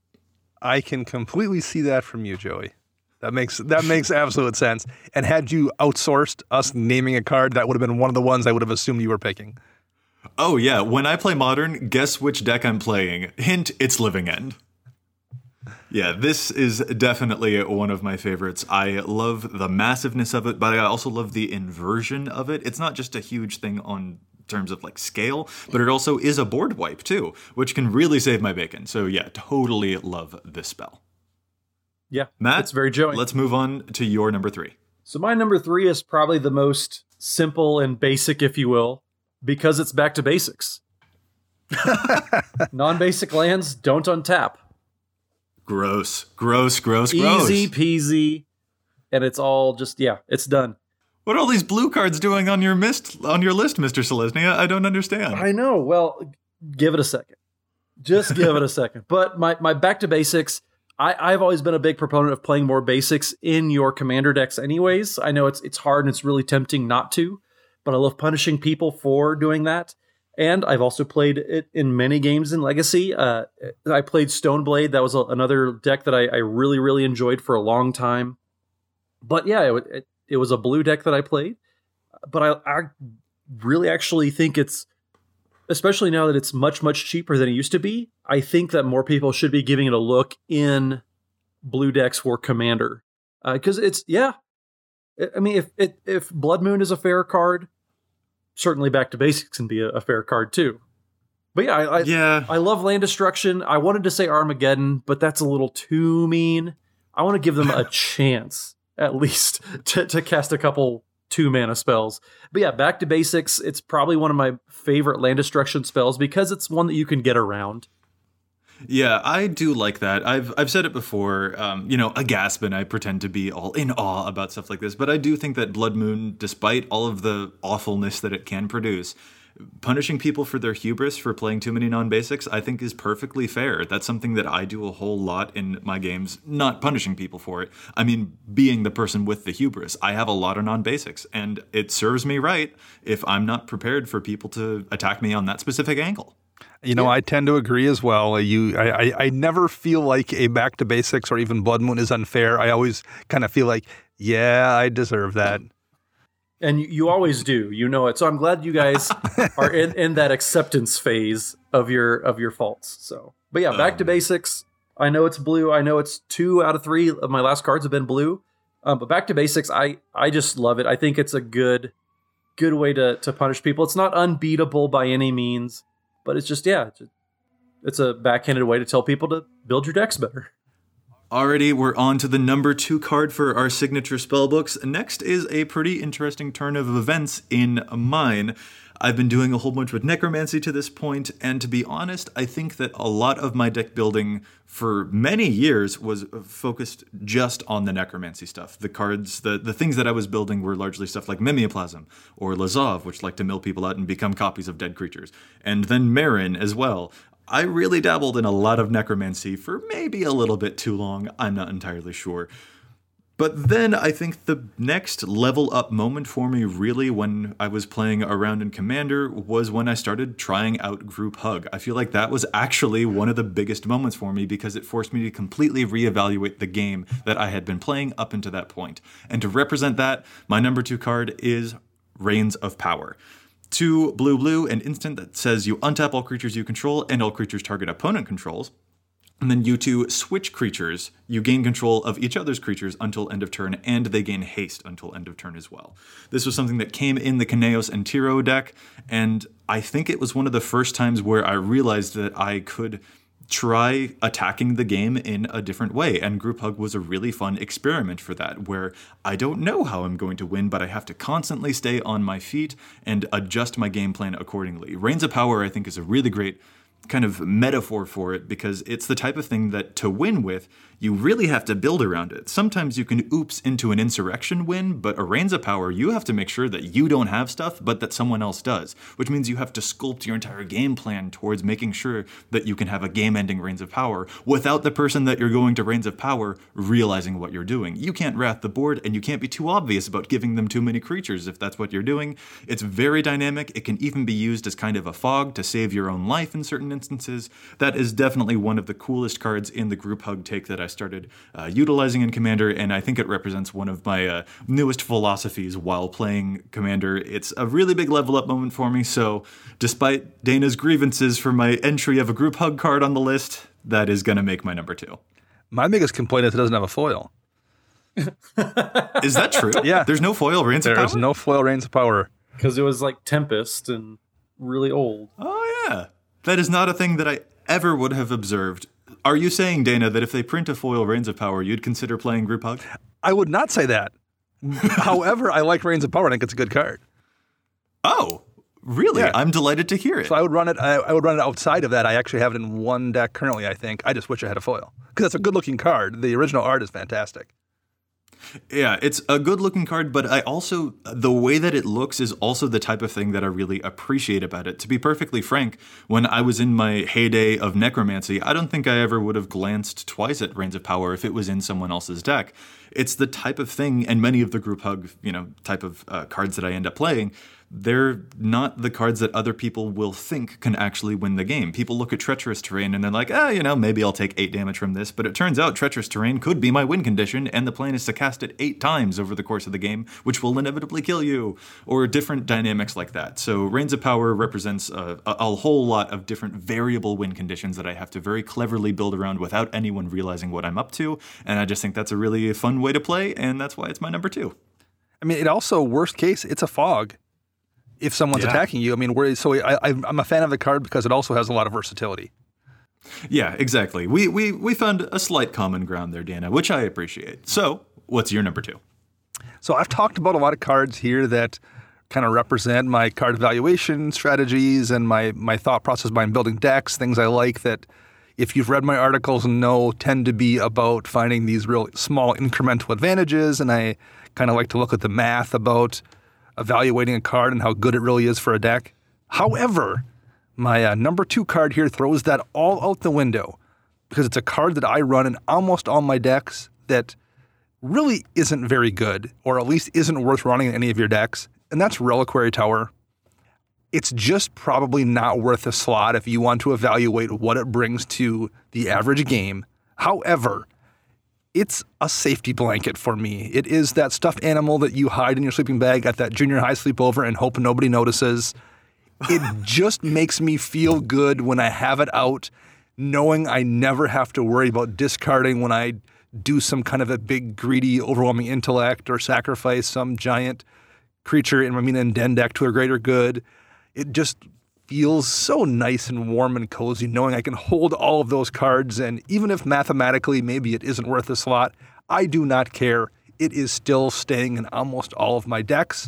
I can completely see that from you, Joey. That makes absolute sense. And had you outsourced us naming a card, that would have been one of the ones I would have assumed you were picking. Oh yeah, when I play Modern, guess which deck I'm playing? Hint, it's Living End. Yeah, this is definitely one of my favorites. I love the massiveness of it, but I also love the inversion of it. It's not just a huge thing on terms of scale, but it also is a board wipe too, which can really save my bacon. So yeah, totally love this spell. Yeah, Matt, it's very Joey. Let's move on to your number 3. So my number 3 is probably the most simple and basic, if you will, because it's back to basics. Non-basic lands don't untap. Gross. Easy peasy. And it's all just, it's done. What are all these blue cards doing on your list, Mr. Selesnya? I don't understand. I know. Well, give it a second. Just give it a second. But my back to basics, I've always been a big proponent of playing more basics in your Commander decks anyways. I know it's hard and it's really tempting not to, but I love punishing people for doing that. And I've also played it in many games in Legacy. I played Stoneblade. That was another deck that I really, really enjoyed for a long time. But yeah, it was a blue deck that I played. But I really actually think it's, especially now that it's much, much cheaper than it used to be, I think that more people should be giving it a look in blue decks for Commander. Because it's, I mean, if Blood Moon is a fair card, certainly Back to Basics can be a fair card too. But yeah, I love land destruction. I wanted to say Armageddon, but that's a little too mean. I want to give them a chance, at least, to cast a couple 2-mana spells. But yeah, back to basics. It's probably one of my favorite land destruction spells because it's one that you can get around. Yeah, I do like that. I've said it before. A Gaspin, I pretend to be all in awe about stuff like this, but I do think that Blood Moon, despite all of the awfulness that it can produce, punishing people for their hubris for playing too many non-basics, I think is perfectly fair. That's something that I do a whole lot in my games, not punishing people for it. I mean, being the person with the hubris. I have a lot of non-basics, and it serves me right if I'm not prepared for people to attack me on that specific angle. I tend to agree as well. I never feel like a back to basics or even Blood Moon is unfair. I always kind of feel like, yeah, I deserve that. And you always do, it. So I'm glad you guys are in that acceptance phase of your faults. So, but yeah, back to basics. I know it's blue. I know it's 2 out of 3 of my last cards have been blue. But back to basics, I just love it. I think it's a good way to punish people. It's not unbeatable by any means, but it's just, it's a backhanded way to tell people to build your decks better. Alrighty, we're on to the number 2 card for our signature spellbooks. Next is a pretty interesting turn of events in mine. I've been doing a whole bunch with Necromancy to this point, and to be honest, I think that a lot of my deck building for many years was focused just on the Necromancy stuff. The cards, the things that I was building were largely stuff like Mimeoplasm, or Lazov, which like to mill people out and become copies of dead creatures, and then Marin as well. I really dabbled in a lot of Necromancy for maybe a little bit too long, I'm not entirely sure. But then I think the next level up moment for me really when I was playing around in Commander was when I started trying out Group Hug. I feel like that was actually one of the biggest moments for me because it forced me to completely reevaluate the game that I had been playing up until that point. And to represent that, my number 2 card is Reigns of Power. 2 blue, an instant that says you untap all creatures you control and all creatures target opponent controls. And then you 2 switch creatures. You gain control of each other's creatures until end of turn, and they gain haste until end of turn as well. This was something that came in the Kineos and Tiro deck, and I think it was one of the first times where I realized that I could try attacking the game in a different way, and Group Hug was a really fun experiment for that, where I don't know how I'm going to win, but I have to constantly stay on my feet and adjust my game plan accordingly. Reigns of Power, I think, is a really great kind of metaphor for it because it's the type of thing that to win with, you really have to build around it. Sometimes you can oops into an insurrection win, but a Reigns of Power, you have to make sure that you don't have stuff, but that someone else does, which means you have to sculpt your entire game plan towards making sure that you can have a game-ending Reigns of Power without the person that you're going to Reigns of Power realizing what you're doing. You can't wrath the board, and you can't be too obvious about giving them too many creatures if that's what you're doing. It's very dynamic. It can even be used as kind of a fog to save your own life in certain instances. That is definitely one of the coolest cards in the Group Hug take that I started utilizing in Commander, and I think it represents one of my newest philosophies while playing Commander. It's a really big level up moment for me, so despite Dana's grievances for my entry of a Group Hug card on the list, that is going to make my number 2. My biggest complaint is it doesn't have a foil. Is that true? Yeah. There's no foil Reigns of Power? There's no foil Reigns of Power. Because it was like Tempest and really old. Oh, yeah. That is not a thing that I ever would have observed. Are you saying, Dana, that if they print a foil Reigns of Power, you'd consider playing Group Hug? I would not say that. However, I like Reigns of Power. I think it's a good card. Oh, really? Yeah. I'm delighted to hear it. So I would run it. I would run it outside of that. I actually have it in one deck currently, I think. I just wish I had a foil. Because it's a good-looking card. The original art is fantastic. Yeah, it's a good-looking card, but the way that it looks is also the type of thing that I really appreciate about it. To be perfectly frank, when I was in my heyday of Necromancy, I don't think I ever would have glanced twice at Reigns of Power if it was in someone else's deck. It's the type of thing, and many of the Group Hug, type of cards that I end up playing, they're not the cards that other people will think can actually win the game. People look at Treacherous Terrain and they're like, maybe I'll take 8 damage from this, but it turns out Treacherous Terrain could be my win condition, and the plan is to cast it 8 times over the course of the game, which will inevitably kill you, or different dynamics like that. So Reigns of Power represents a whole lot of different variable win conditions that I have to very cleverly build around without anyone realizing what I'm up to, and I just think that's a really fun way to play, and that's why it's my number 2. I mean, it also, worst case, it's a fog. if someone's attacking you. I mean, I'm a fan of the card because it also has a lot of versatility. Yeah, exactly. We found a slight common ground there, Dana, which I appreciate. So, what's your number 2? So I've talked about a lot of cards here that kind of represent my card evaluation strategies and my thought process behind building decks, things I like that, if you've read my articles and know, tend to be about finding these real small incremental advantages. And I kind of like to look at the math about evaluating a card and how good it really is for a deck. However, my number 2 card here throws that all out the window because it's a card that I run in almost all my decks that really isn't very good, or at least isn't worth running in any of your decks, and that's Reliquary Tower. It's just probably not worth a slot if you want to evaluate what it brings to the average game. However, it's a safety blanket for me. It is that stuffed animal that you hide in your sleeping bag at that junior high sleepover and hope nobody notices. It just makes me feel good when I have it out, knowing I never have to worry about discarding when I do some kind of a big, greedy, overwhelming intellect or sacrifice some giant creature in my Mina and Den deck to a greater good. It just feels so nice and warm and cozy knowing I can hold all of those cards, and even if mathematically maybe it isn't worth a slot, I do not care. It is still staying in almost all of my decks.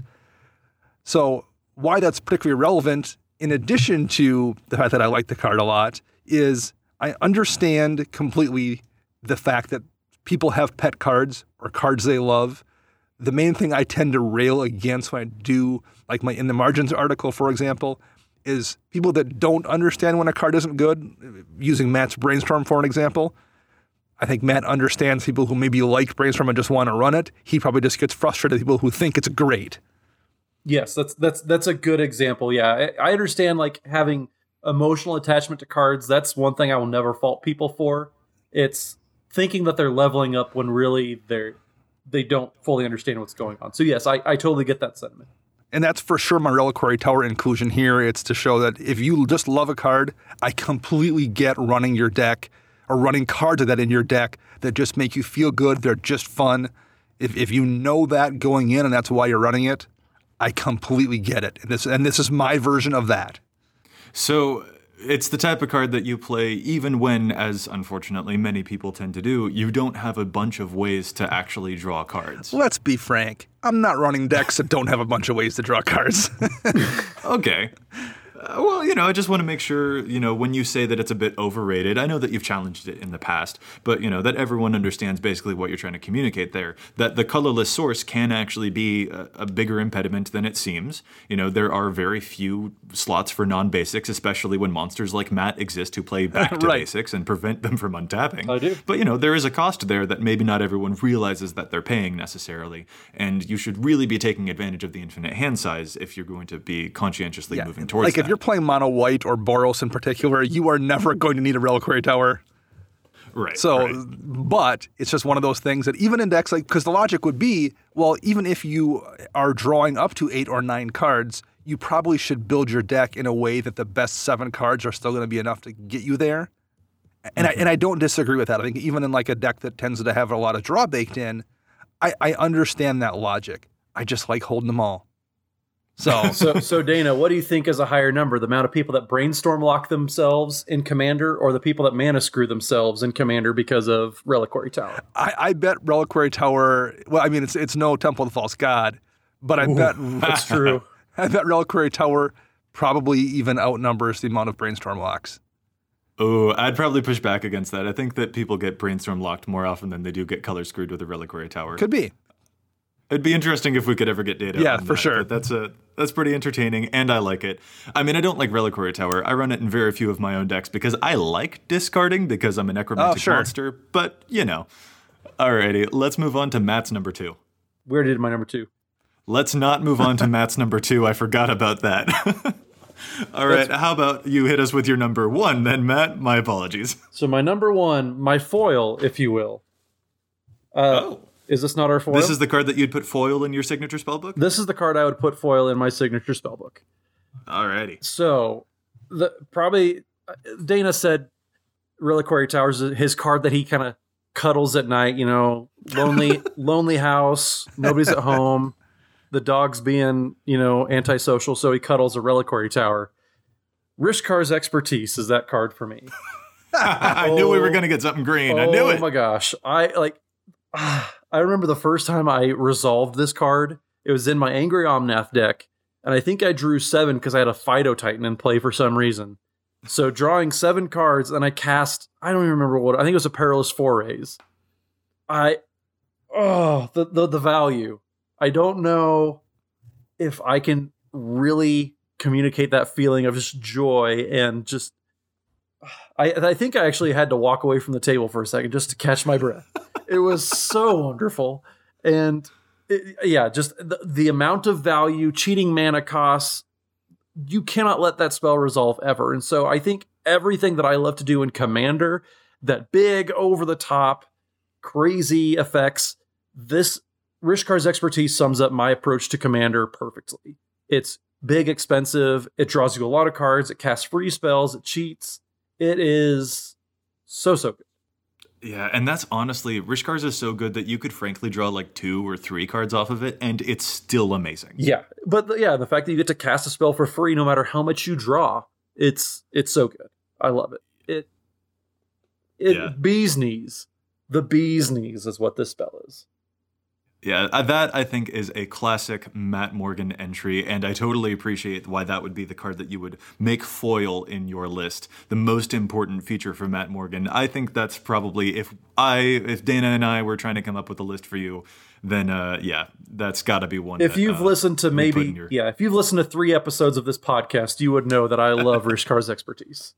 So why that's particularly relevant, in addition to the fact that I like the card a lot, is I understand completely the fact that people have pet cards or cards they love. The main thing I tend to rail against when I do, like my In the Margins article, for example, is people that don't understand when a card isn't good. Using Matt's Brainstorm for an example, I think Matt understands people who maybe like Brainstorm and just want to run it. He probably just gets frustrated with people who think it's great. Yes, that's a good example. Yeah, I understand like having emotional attachment to cards. That's one thing I will never fault people for. It's thinking that they're leveling up when really they don't fully understand what's going on. So yes, I totally get that sentiment. And that's for sure my Reliquary Tower inclusion here. It's to show that if you just love a card, I completely get running your deck or running cards of that in your deck that just make you feel good. They're just fun. If you know that going in and that's why you're running it, I completely get it. And this is my version of that. So it's the type of card that you play even when, as unfortunately many people tend to do, you don't have a bunch of ways to actually draw cards. Let's be frank. I'm not running decks that don't have a bunch of ways to draw cards. Okay. Well, I just want to make sure, when you say that it's a bit overrated, I know that you've challenged it in the past, but, that everyone understands basically what you're trying to communicate there, that the colorless source can actually be a bigger impediment than it seems. There are very few slots for non-basics, especially when monsters like Matt exist who play back to Right. basics and prevent them from untapping. I do. But, there is a cost there that maybe not everyone realizes that they're paying necessarily, and you should really be taking advantage of the infinite hand size if you're going to be conscientiously moving towards Like that. if you're playing mono white or Boros in particular, you are never going to need a Reliquary Tower. Right. So, right. But it's just one of those things that even in decks, because the logic would be, well, even if you are drawing up to 8 or 9 cards, you probably should build your deck in a way that the best 7 cards are still going to be enough to get you there. And I don't disagree with that. I think even in like a deck that tends to have a lot of draw baked in, I understand that logic. I just like holding them all. So Dana, what do you think is a higher number? The amount of people that brainstorm lock themselves in Commander, or the people that mana screw themselves in Commander because of Reliquary Tower? I bet Reliquary Tower. Well, I mean, it's no Temple of the False God, but I bet That's true. I bet Reliquary Tower probably even outnumbers the amount of brainstorm locks. Oh, I'd probably push back against that. I think that people get brainstorm locked more often than they do get color screwed with a Reliquary Tower. Could be. It'd be interesting if we could ever get data. Yeah, on for that, sure. But that's pretty entertaining, and I like it. I mean, I don't like Reliquary Tower. I run it in very few of my own decks because I like discarding because I'm a necromantic monster. But alrighty, let's move on to Matt's number 2. Where did my number 2? Let's not move on to Matt's number 2. I forgot about that. All right, how about you hit us with your number 1 then, Matt? My apologies. So my number 1, my foil, if you will. Is this not our foil? This is the card that you'd put foil in your signature spellbook? This is the card I would put foil in my signature spellbook. Alrighty. So, Dana said Reliquary Tower's his card that he kind of cuddles at night, lonely house, nobody's at home. the dog's being, antisocial, so he cuddles a reliquary tower. Rishkar's Expertise is that card for me. I knew we were going to get something green. I knew it. Oh my gosh. I remember the first time I resolved this card. It was in my Angry Omnath deck, and I think I drew 7 because I had a Fido Titan in play for some reason. So drawing 7 cards, and I cast, I don't even remember what, I think it was a Perilous Forays. The value. I don't know if I can really communicate that feeling of just joy and just, I think I actually had to walk away from the table for a second just to catch my breath. It was so wonderful. And just the amount of value, cheating mana costs, you cannot let that spell resolve ever. And so I think everything that I love to do in Commander, that big, over-the-top, crazy effects, this Rishkar's Expertise sums up my approach to Commander perfectly. It's big, expensive, it draws you a lot of cards, it casts free spells, it cheats. It is so good. Yeah, and that's honestly, Rishkar's is so good that you could frankly draw like 2 or 3 cards off of it, and it's still amazing. Yeah, but the fact that you get to cast a spell for free no matter how much you draw, it's so good. I love it. Bee's knees. The bee's knees is what this spell is. Yeah, that I think is a classic Matt Morgan entry, and I totally appreciate why that would be the card that you would make foil in your list. The most important feature for Matt Morgan. I think that's probably, if Dana and I were trying to come up with a list for you, then that's got to be one. If you've listened to if you've listened to 3 episodes of this podcast, you would know that I love Rishkar's Expertise.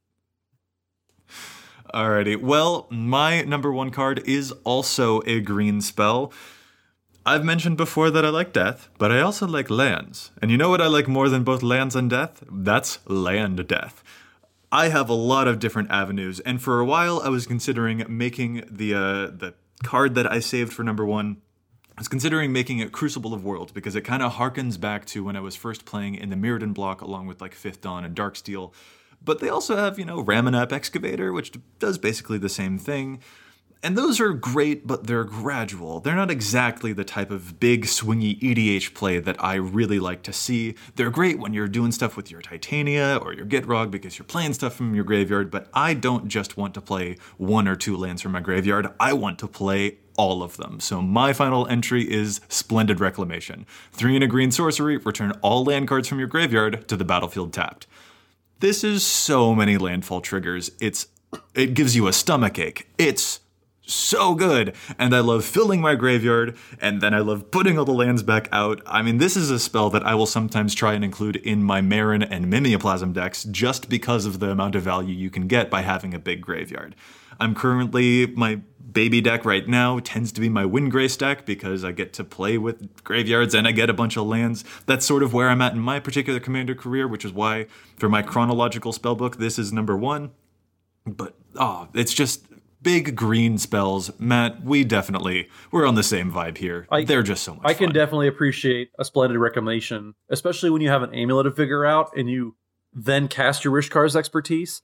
Alrighty, well, my number 1 card is also a green spell. I've mentioned before that I like death, but I also like lands. And you know what I like more than both lands and death? That's land death. I have a lot of different avenues, and for a while I was considering making the card that I saved for number 1. I was considering making it Crucible of Worlds because it kind of harkens back to when I was first playing in the Mirrodin block along with like Fifth Dawn and Darksteel. But they also have, Ramunap Excavator, which does basically the same thing. And those are great, but they're gradual. They're not exactly the type of big, swingy EDH play that I really like to see. They're great when you're doing stuff with your Titania or your Gitrog because you're playing stuff from your graveyard, but I don't just want to play 1 or 2 lands from my graveyard. I want to play all of them. So my final entry is Splendid Reclamation. 3 and a green sorcery, return all land cards from your graveyard to the battlefield tapped. This is so many landfall triggers. It gives you a stomachache. It's so good, and I love filling my graveyard, and then I love putting all the lands back out. I mean, this is a spell that I will sometimes try and include in my Marin and Mimeoplasm decks just because of the amount of value you can get by having a big graveyard. I'm currently, my baby deck right now tends to be my Windgrace deck because I get to play with graveyards and I get a bunch of lands. That's sort of where I'm at in my particular Commander career, which is why for my chronological spellbook, this is number 1. But, it's just big green spells. Matt, we're on the same vibe here. They're just so much fun. I can definitely appreciate a Splendid Reclamation, especially when you have an Amulet of Vigor out and you then cast your Rishkar's Expertise.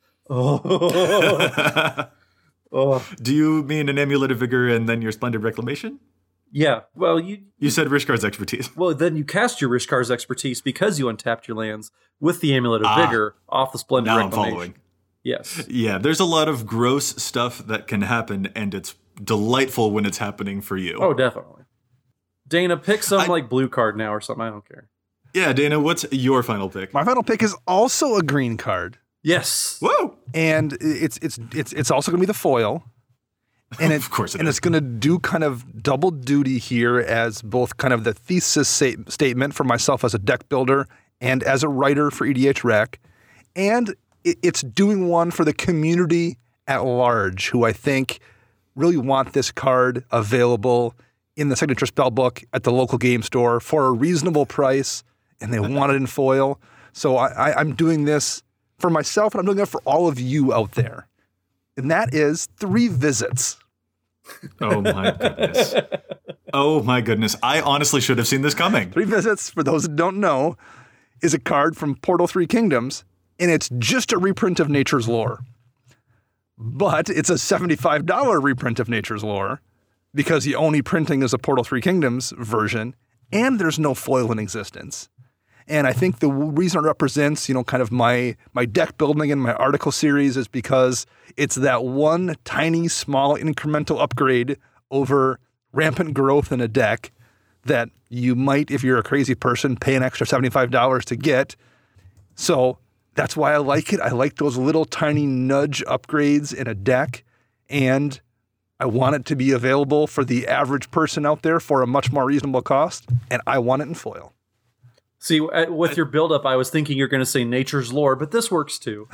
Do you mean an Amulet of Vigor and then your Splendid Reclamation? Yeah. Well, you said Rishkar's Expertise. Well, then you cast your Rishkar's Expertise because you untapped your lands with the Amulet of Vigor off the Splendid Reclamation. I'm following. Yes. Yeah, there's a lot of gross stuff that can happen, and it's delightful when it's happening for you. Oh, definitely. Dana, pick some blue card now or something. I don't care. Yeah, Dana, what's your final pick? My final pick is also a green card. Yes. Whoa! And it's also going to be the foil. And of course it's going to do kind of double duty here as both kind of the thesis statement for myself as a deck builder and as a writer for EDH Rec. And it's doing one for the community at large, who I think really want this card available in the signature spellbook at the local game store for a reasonable price, and they want it in foil. So I'm doing this for myself, and I'm doing it for all of you out there. And that is 3 visits. Oh, my goodness. Oh, my goodness. I honestly should have seen this coming. 3 visits, for those that don't know, is a card from Portal 3 Kingdoms, and it's just a reprint of Nature's Lore. But it's a $75 reprint of Nature's Lore because the only printing is a Portal 3 Kingdoms version, and there's no foil in existence. And I think the reason it represents, kind of my deck building in my article series is because it's that one tiny, small, incremental upgrade over rampant growth in a deck that you might, if you're a crazy person, pay an extra $75 to get. So that's why I like it. I like those little tiny nudge upgrades in a deck, and I want it to be available for the average person out there for a much more reasonable cost, and I want it in foil. See, with your buildup, I was thinking you're going to say Nature's Lore, but this works too.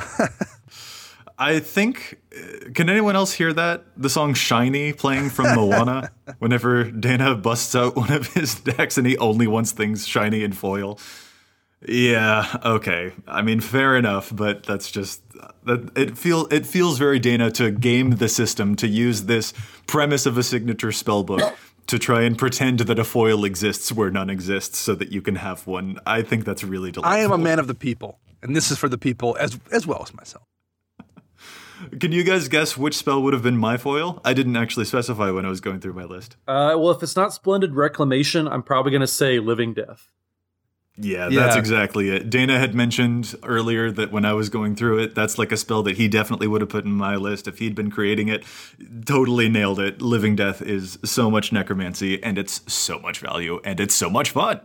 I think, can anyone else hear that? The song Shiny playing from Moana whenever Dana busts out one of his decks and he only wants things shiny and foil. Yeah, okay. I mean, fair enough, but that's just that it feels very Dana to game the system, to use this premise of a signature spellbook to try and pretend that a foil exists where none exists so that you can have one. I think that's really delightful. I am a man of the people, and this is for the people as well as myself. Can you guys guess which spell would have been my foil? I didn't actually specify when I was going through my list. Well, if it's not Splendid Reclamation, I'm probably going to say Living Death. Yeah, that's exactly it. Dana had mentioned earlier that when I was going through it, that's like a spell that he definitely would have put in my list if he'd been creating it. Totally nailed it. Living Death is so much necromancy, and it's so much value, and it's so much fun.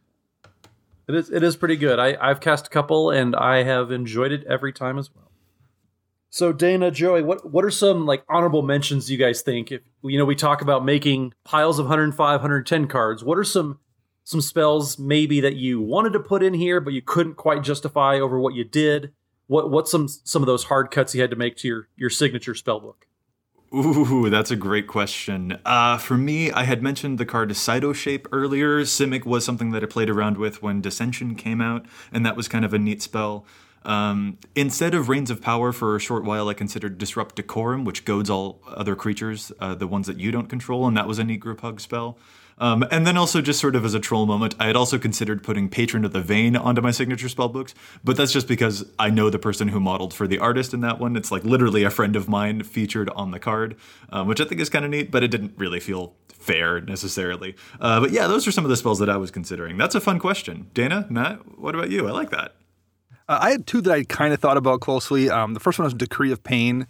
It is pretty good. I've cast a couple, and I have enjoyed it every time as well. So Dana, Joey, what are some like honorable mentions you guys think? If we talk about making piles of 105, 110 cards, what are some spells maybe that you wanted to put in here, but you couldn't quite justify over what you did? What's some of those hard cuts you had to make to your signature spellbook? Ooh, that's a great question. For me, I had mentioned the card Cyto Shape earlier. Simic was something that I played around with when Dissension came out, and that was kind of a neat spell. Instead of Reigns of Power, for a short while, I considered Disrupt Decorum, which goads all other creatures, the ones that you don't control, and that was a neat group hug spell. And then also just sort of as a troll moment, I had also considered putting Patron of the Vein onto my signature spellbooks, but that's just because I know the person who modeled for the artist in that one. It's like literally a friend of mine featured on the card, which I think is kind of neat, but it didn't really feel fair necessarily. But yeah, those are some of the spells that I was considering. That's a fun question. Dana, Matt, what about you? I like that. I had two that I kind of thought about closely. The first one was Decree of Pain.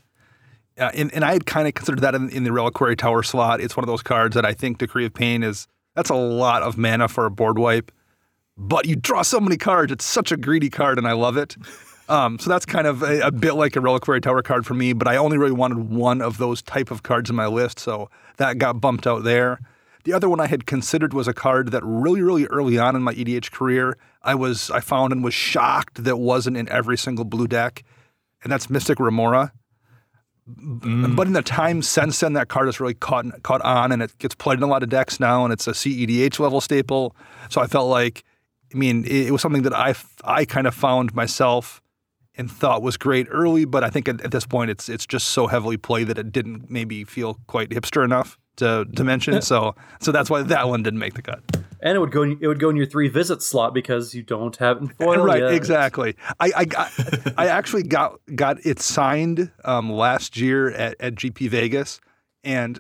And I had kind of considered that in the Reliquary Tower slot. It's one of those cards that I think Decree of Pain that's a lot of mana for a board wipe. But you draw so many cards. It's such a greedy card, and I love it. So that's kind of a bit like a Reliquary Tower card for me, but I only really wanted one of those type of cards in my list, so that got bumped out there. The other one I had considered was a card that really, really early on in my EDH career, I found and was shocked that wasn't in every single blue deck, and that's Mystic Remora. But in the time since then, that card has really caught on, and it gets played in a lot of decks now, and it's a CEDH level staple. So I felt like, it was something that I kind of found myself and thought was great early, but I think at this point it's just so heavily played that it didn't maybe feel quite hipster enough to mention. So that's why that one didn't make the cut. And it would go in your 3 visit slot because you don't have it in foil right, yet. Exactly. I actually got it signed last year at GP Vegas, and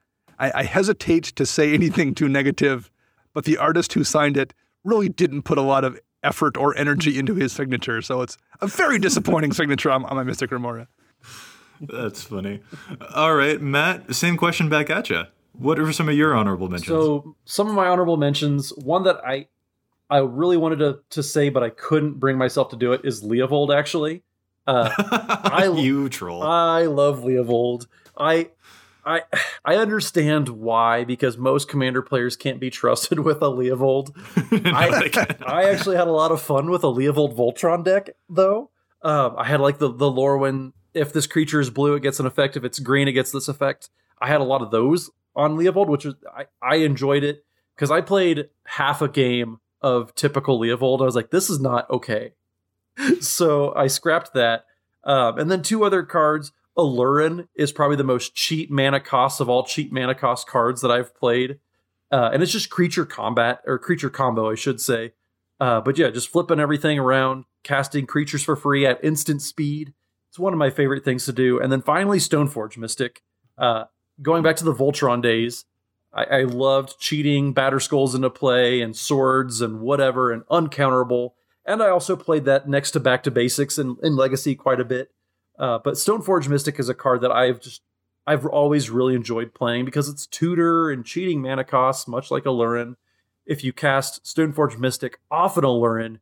I hesitate to say anything too negative, but the artist who signed it really didn't put a lot of effort or energy into his signature, so it's a very disappointing signature on my Mystic Remora. That's funny. All right, Matt, same question back at you. What are some of your honorable mentions? So some of my honorable mentions, one that I really wanted to say, but I couldn't bring myself to do it, is Leovold, actually. You troll. I love Leovold. I understand why, because most Commander players can't be trusted with a Leovold. I actually had a lot of fun with a Leovold Voltron deck, though. I had like the lore when if this creature is blue, it gets an effect. If it's green, it gets this effect. I had a lot of those on Leovold, which was I enjoyed it because I played half a game of typical Leovold. I was like, this is not okay. So I scrapped that. And then 2 other cards. Allurin is probably the most cheap mana cost of all cheap mana cost cards that I've played. And it's just creature combat, or creature combo, I should say. But yeah, just flipping everything around, casting creatures for free at instant speed. It's one of my favorite things to do. And then finally, Stoneforge Mystic. Going back to the Voltron days, I loved cheating batter skulls into play and swords and whatever and uncounterable. And I also played that next to Back to Basics in Legacy quite a bit. But Stoneforge Mystic is a card that I've always really enjoyed playing because it's tutor and cheating mana costs, much like Aluren. If you cast Stoneforge Mystic off an Aluren,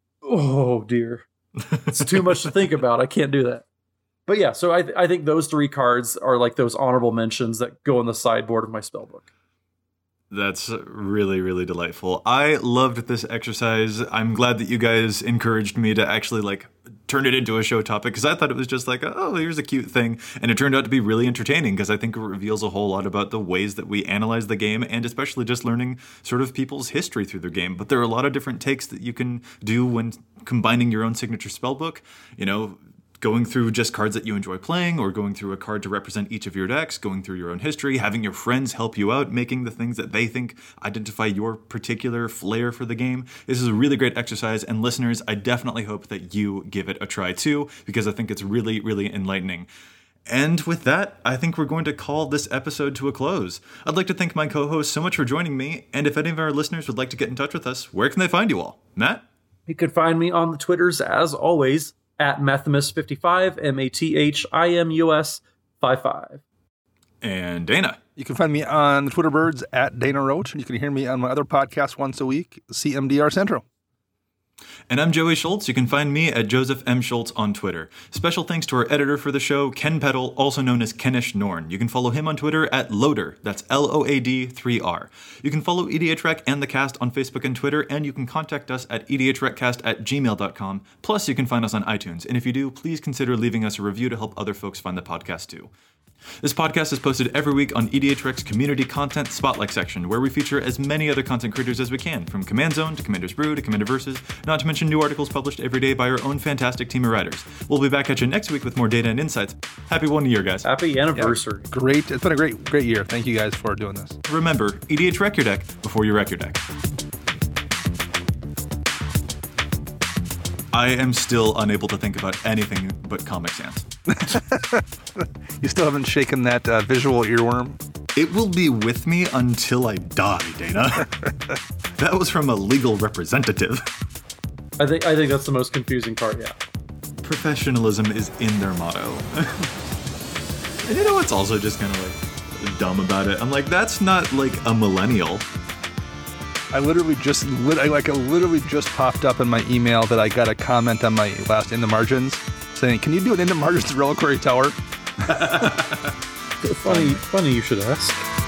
oh dear, it's too much to think about. I can't do that. But yeah, so I think those 3 cards are like those honorable mentions that go on the sideboard of my spellbook. That's really, really delightful. I loved this exercise. I'm glad that you guys encouraged me to actually like turn it into a show topic, because I thought it was just like, oh, here's a cute thing. And it turned out to be really entertaining because I think it reveals a whole lot about the ways that we analyze the game, and especially just learning sort of people's history through the game. But there are a lot of different takes that you can do when combining your own signature spellbook. You know, going through just cards that you enjoy playing, or going through a card to represent each of your decks, going through your own history, having your friends help you out, making the things that they think identify your particular flair for the game. This is a really great exercise, and listeners, I definitely hope that you give it a try too, because I think it's really, really enlightening. And with that, I think we're going to call this episode to a close. I'd like to thank my co-hosts so much for joining me, and if any of our listeners would like to get in touch with us, where can they find you all? Matt? You can find me on the Twitters, as always, at Mathimus55, Mathimus 55. And Dana. You can find me on the Twitter birds at Dana Roach, and you can hear me on my other podcast once a week, CMDR Central. And I'm Joey Schultz. You can find me at Joseph M. Schultz on Twitter. Special thanks to our editor for the show, Ken Peddle, also known as Kenish Norn. You can follow him on Twitter at Loader. That's Load 3R. You can follow EDHREC and the cast on Facebook and Twitter, and you can contact us at edhrecast@gmail.com. Plus, you can find us on iTunes. And if you do, please consider leaving us a review to help other folks find the podcast too. This podcast is posted every week on EDHREC's Community Content Spotlight section, where we feature as many other content creators as we can, from Command Zone to Commander's Brew to Commander Versus, not to mention new articles published every day by our own fantastic team of writers. We'll be back at you next week with more data and insights. Happy 1 year, guys. Happy anniversary. Yeah, great. It's been a great year. Thank you guys for doing this. Remember, EDHREC your deck before you wreck your deck. I am still unable to think about anything but Comic Sans. You still haven't shaken that visual earworm? It will be with me until I die, Dana. That was from a legal representative. I think that's the most confusing part, yeah. Professionalism is in their motto. And you know what's also just kind of like dumb about it? I'm like, that's not like a millennial. I literally just popped up in my email that I got a comment on my last In the Margins saying, "Can you do an In the Margins Reliquary Tower?" Funny you should ask.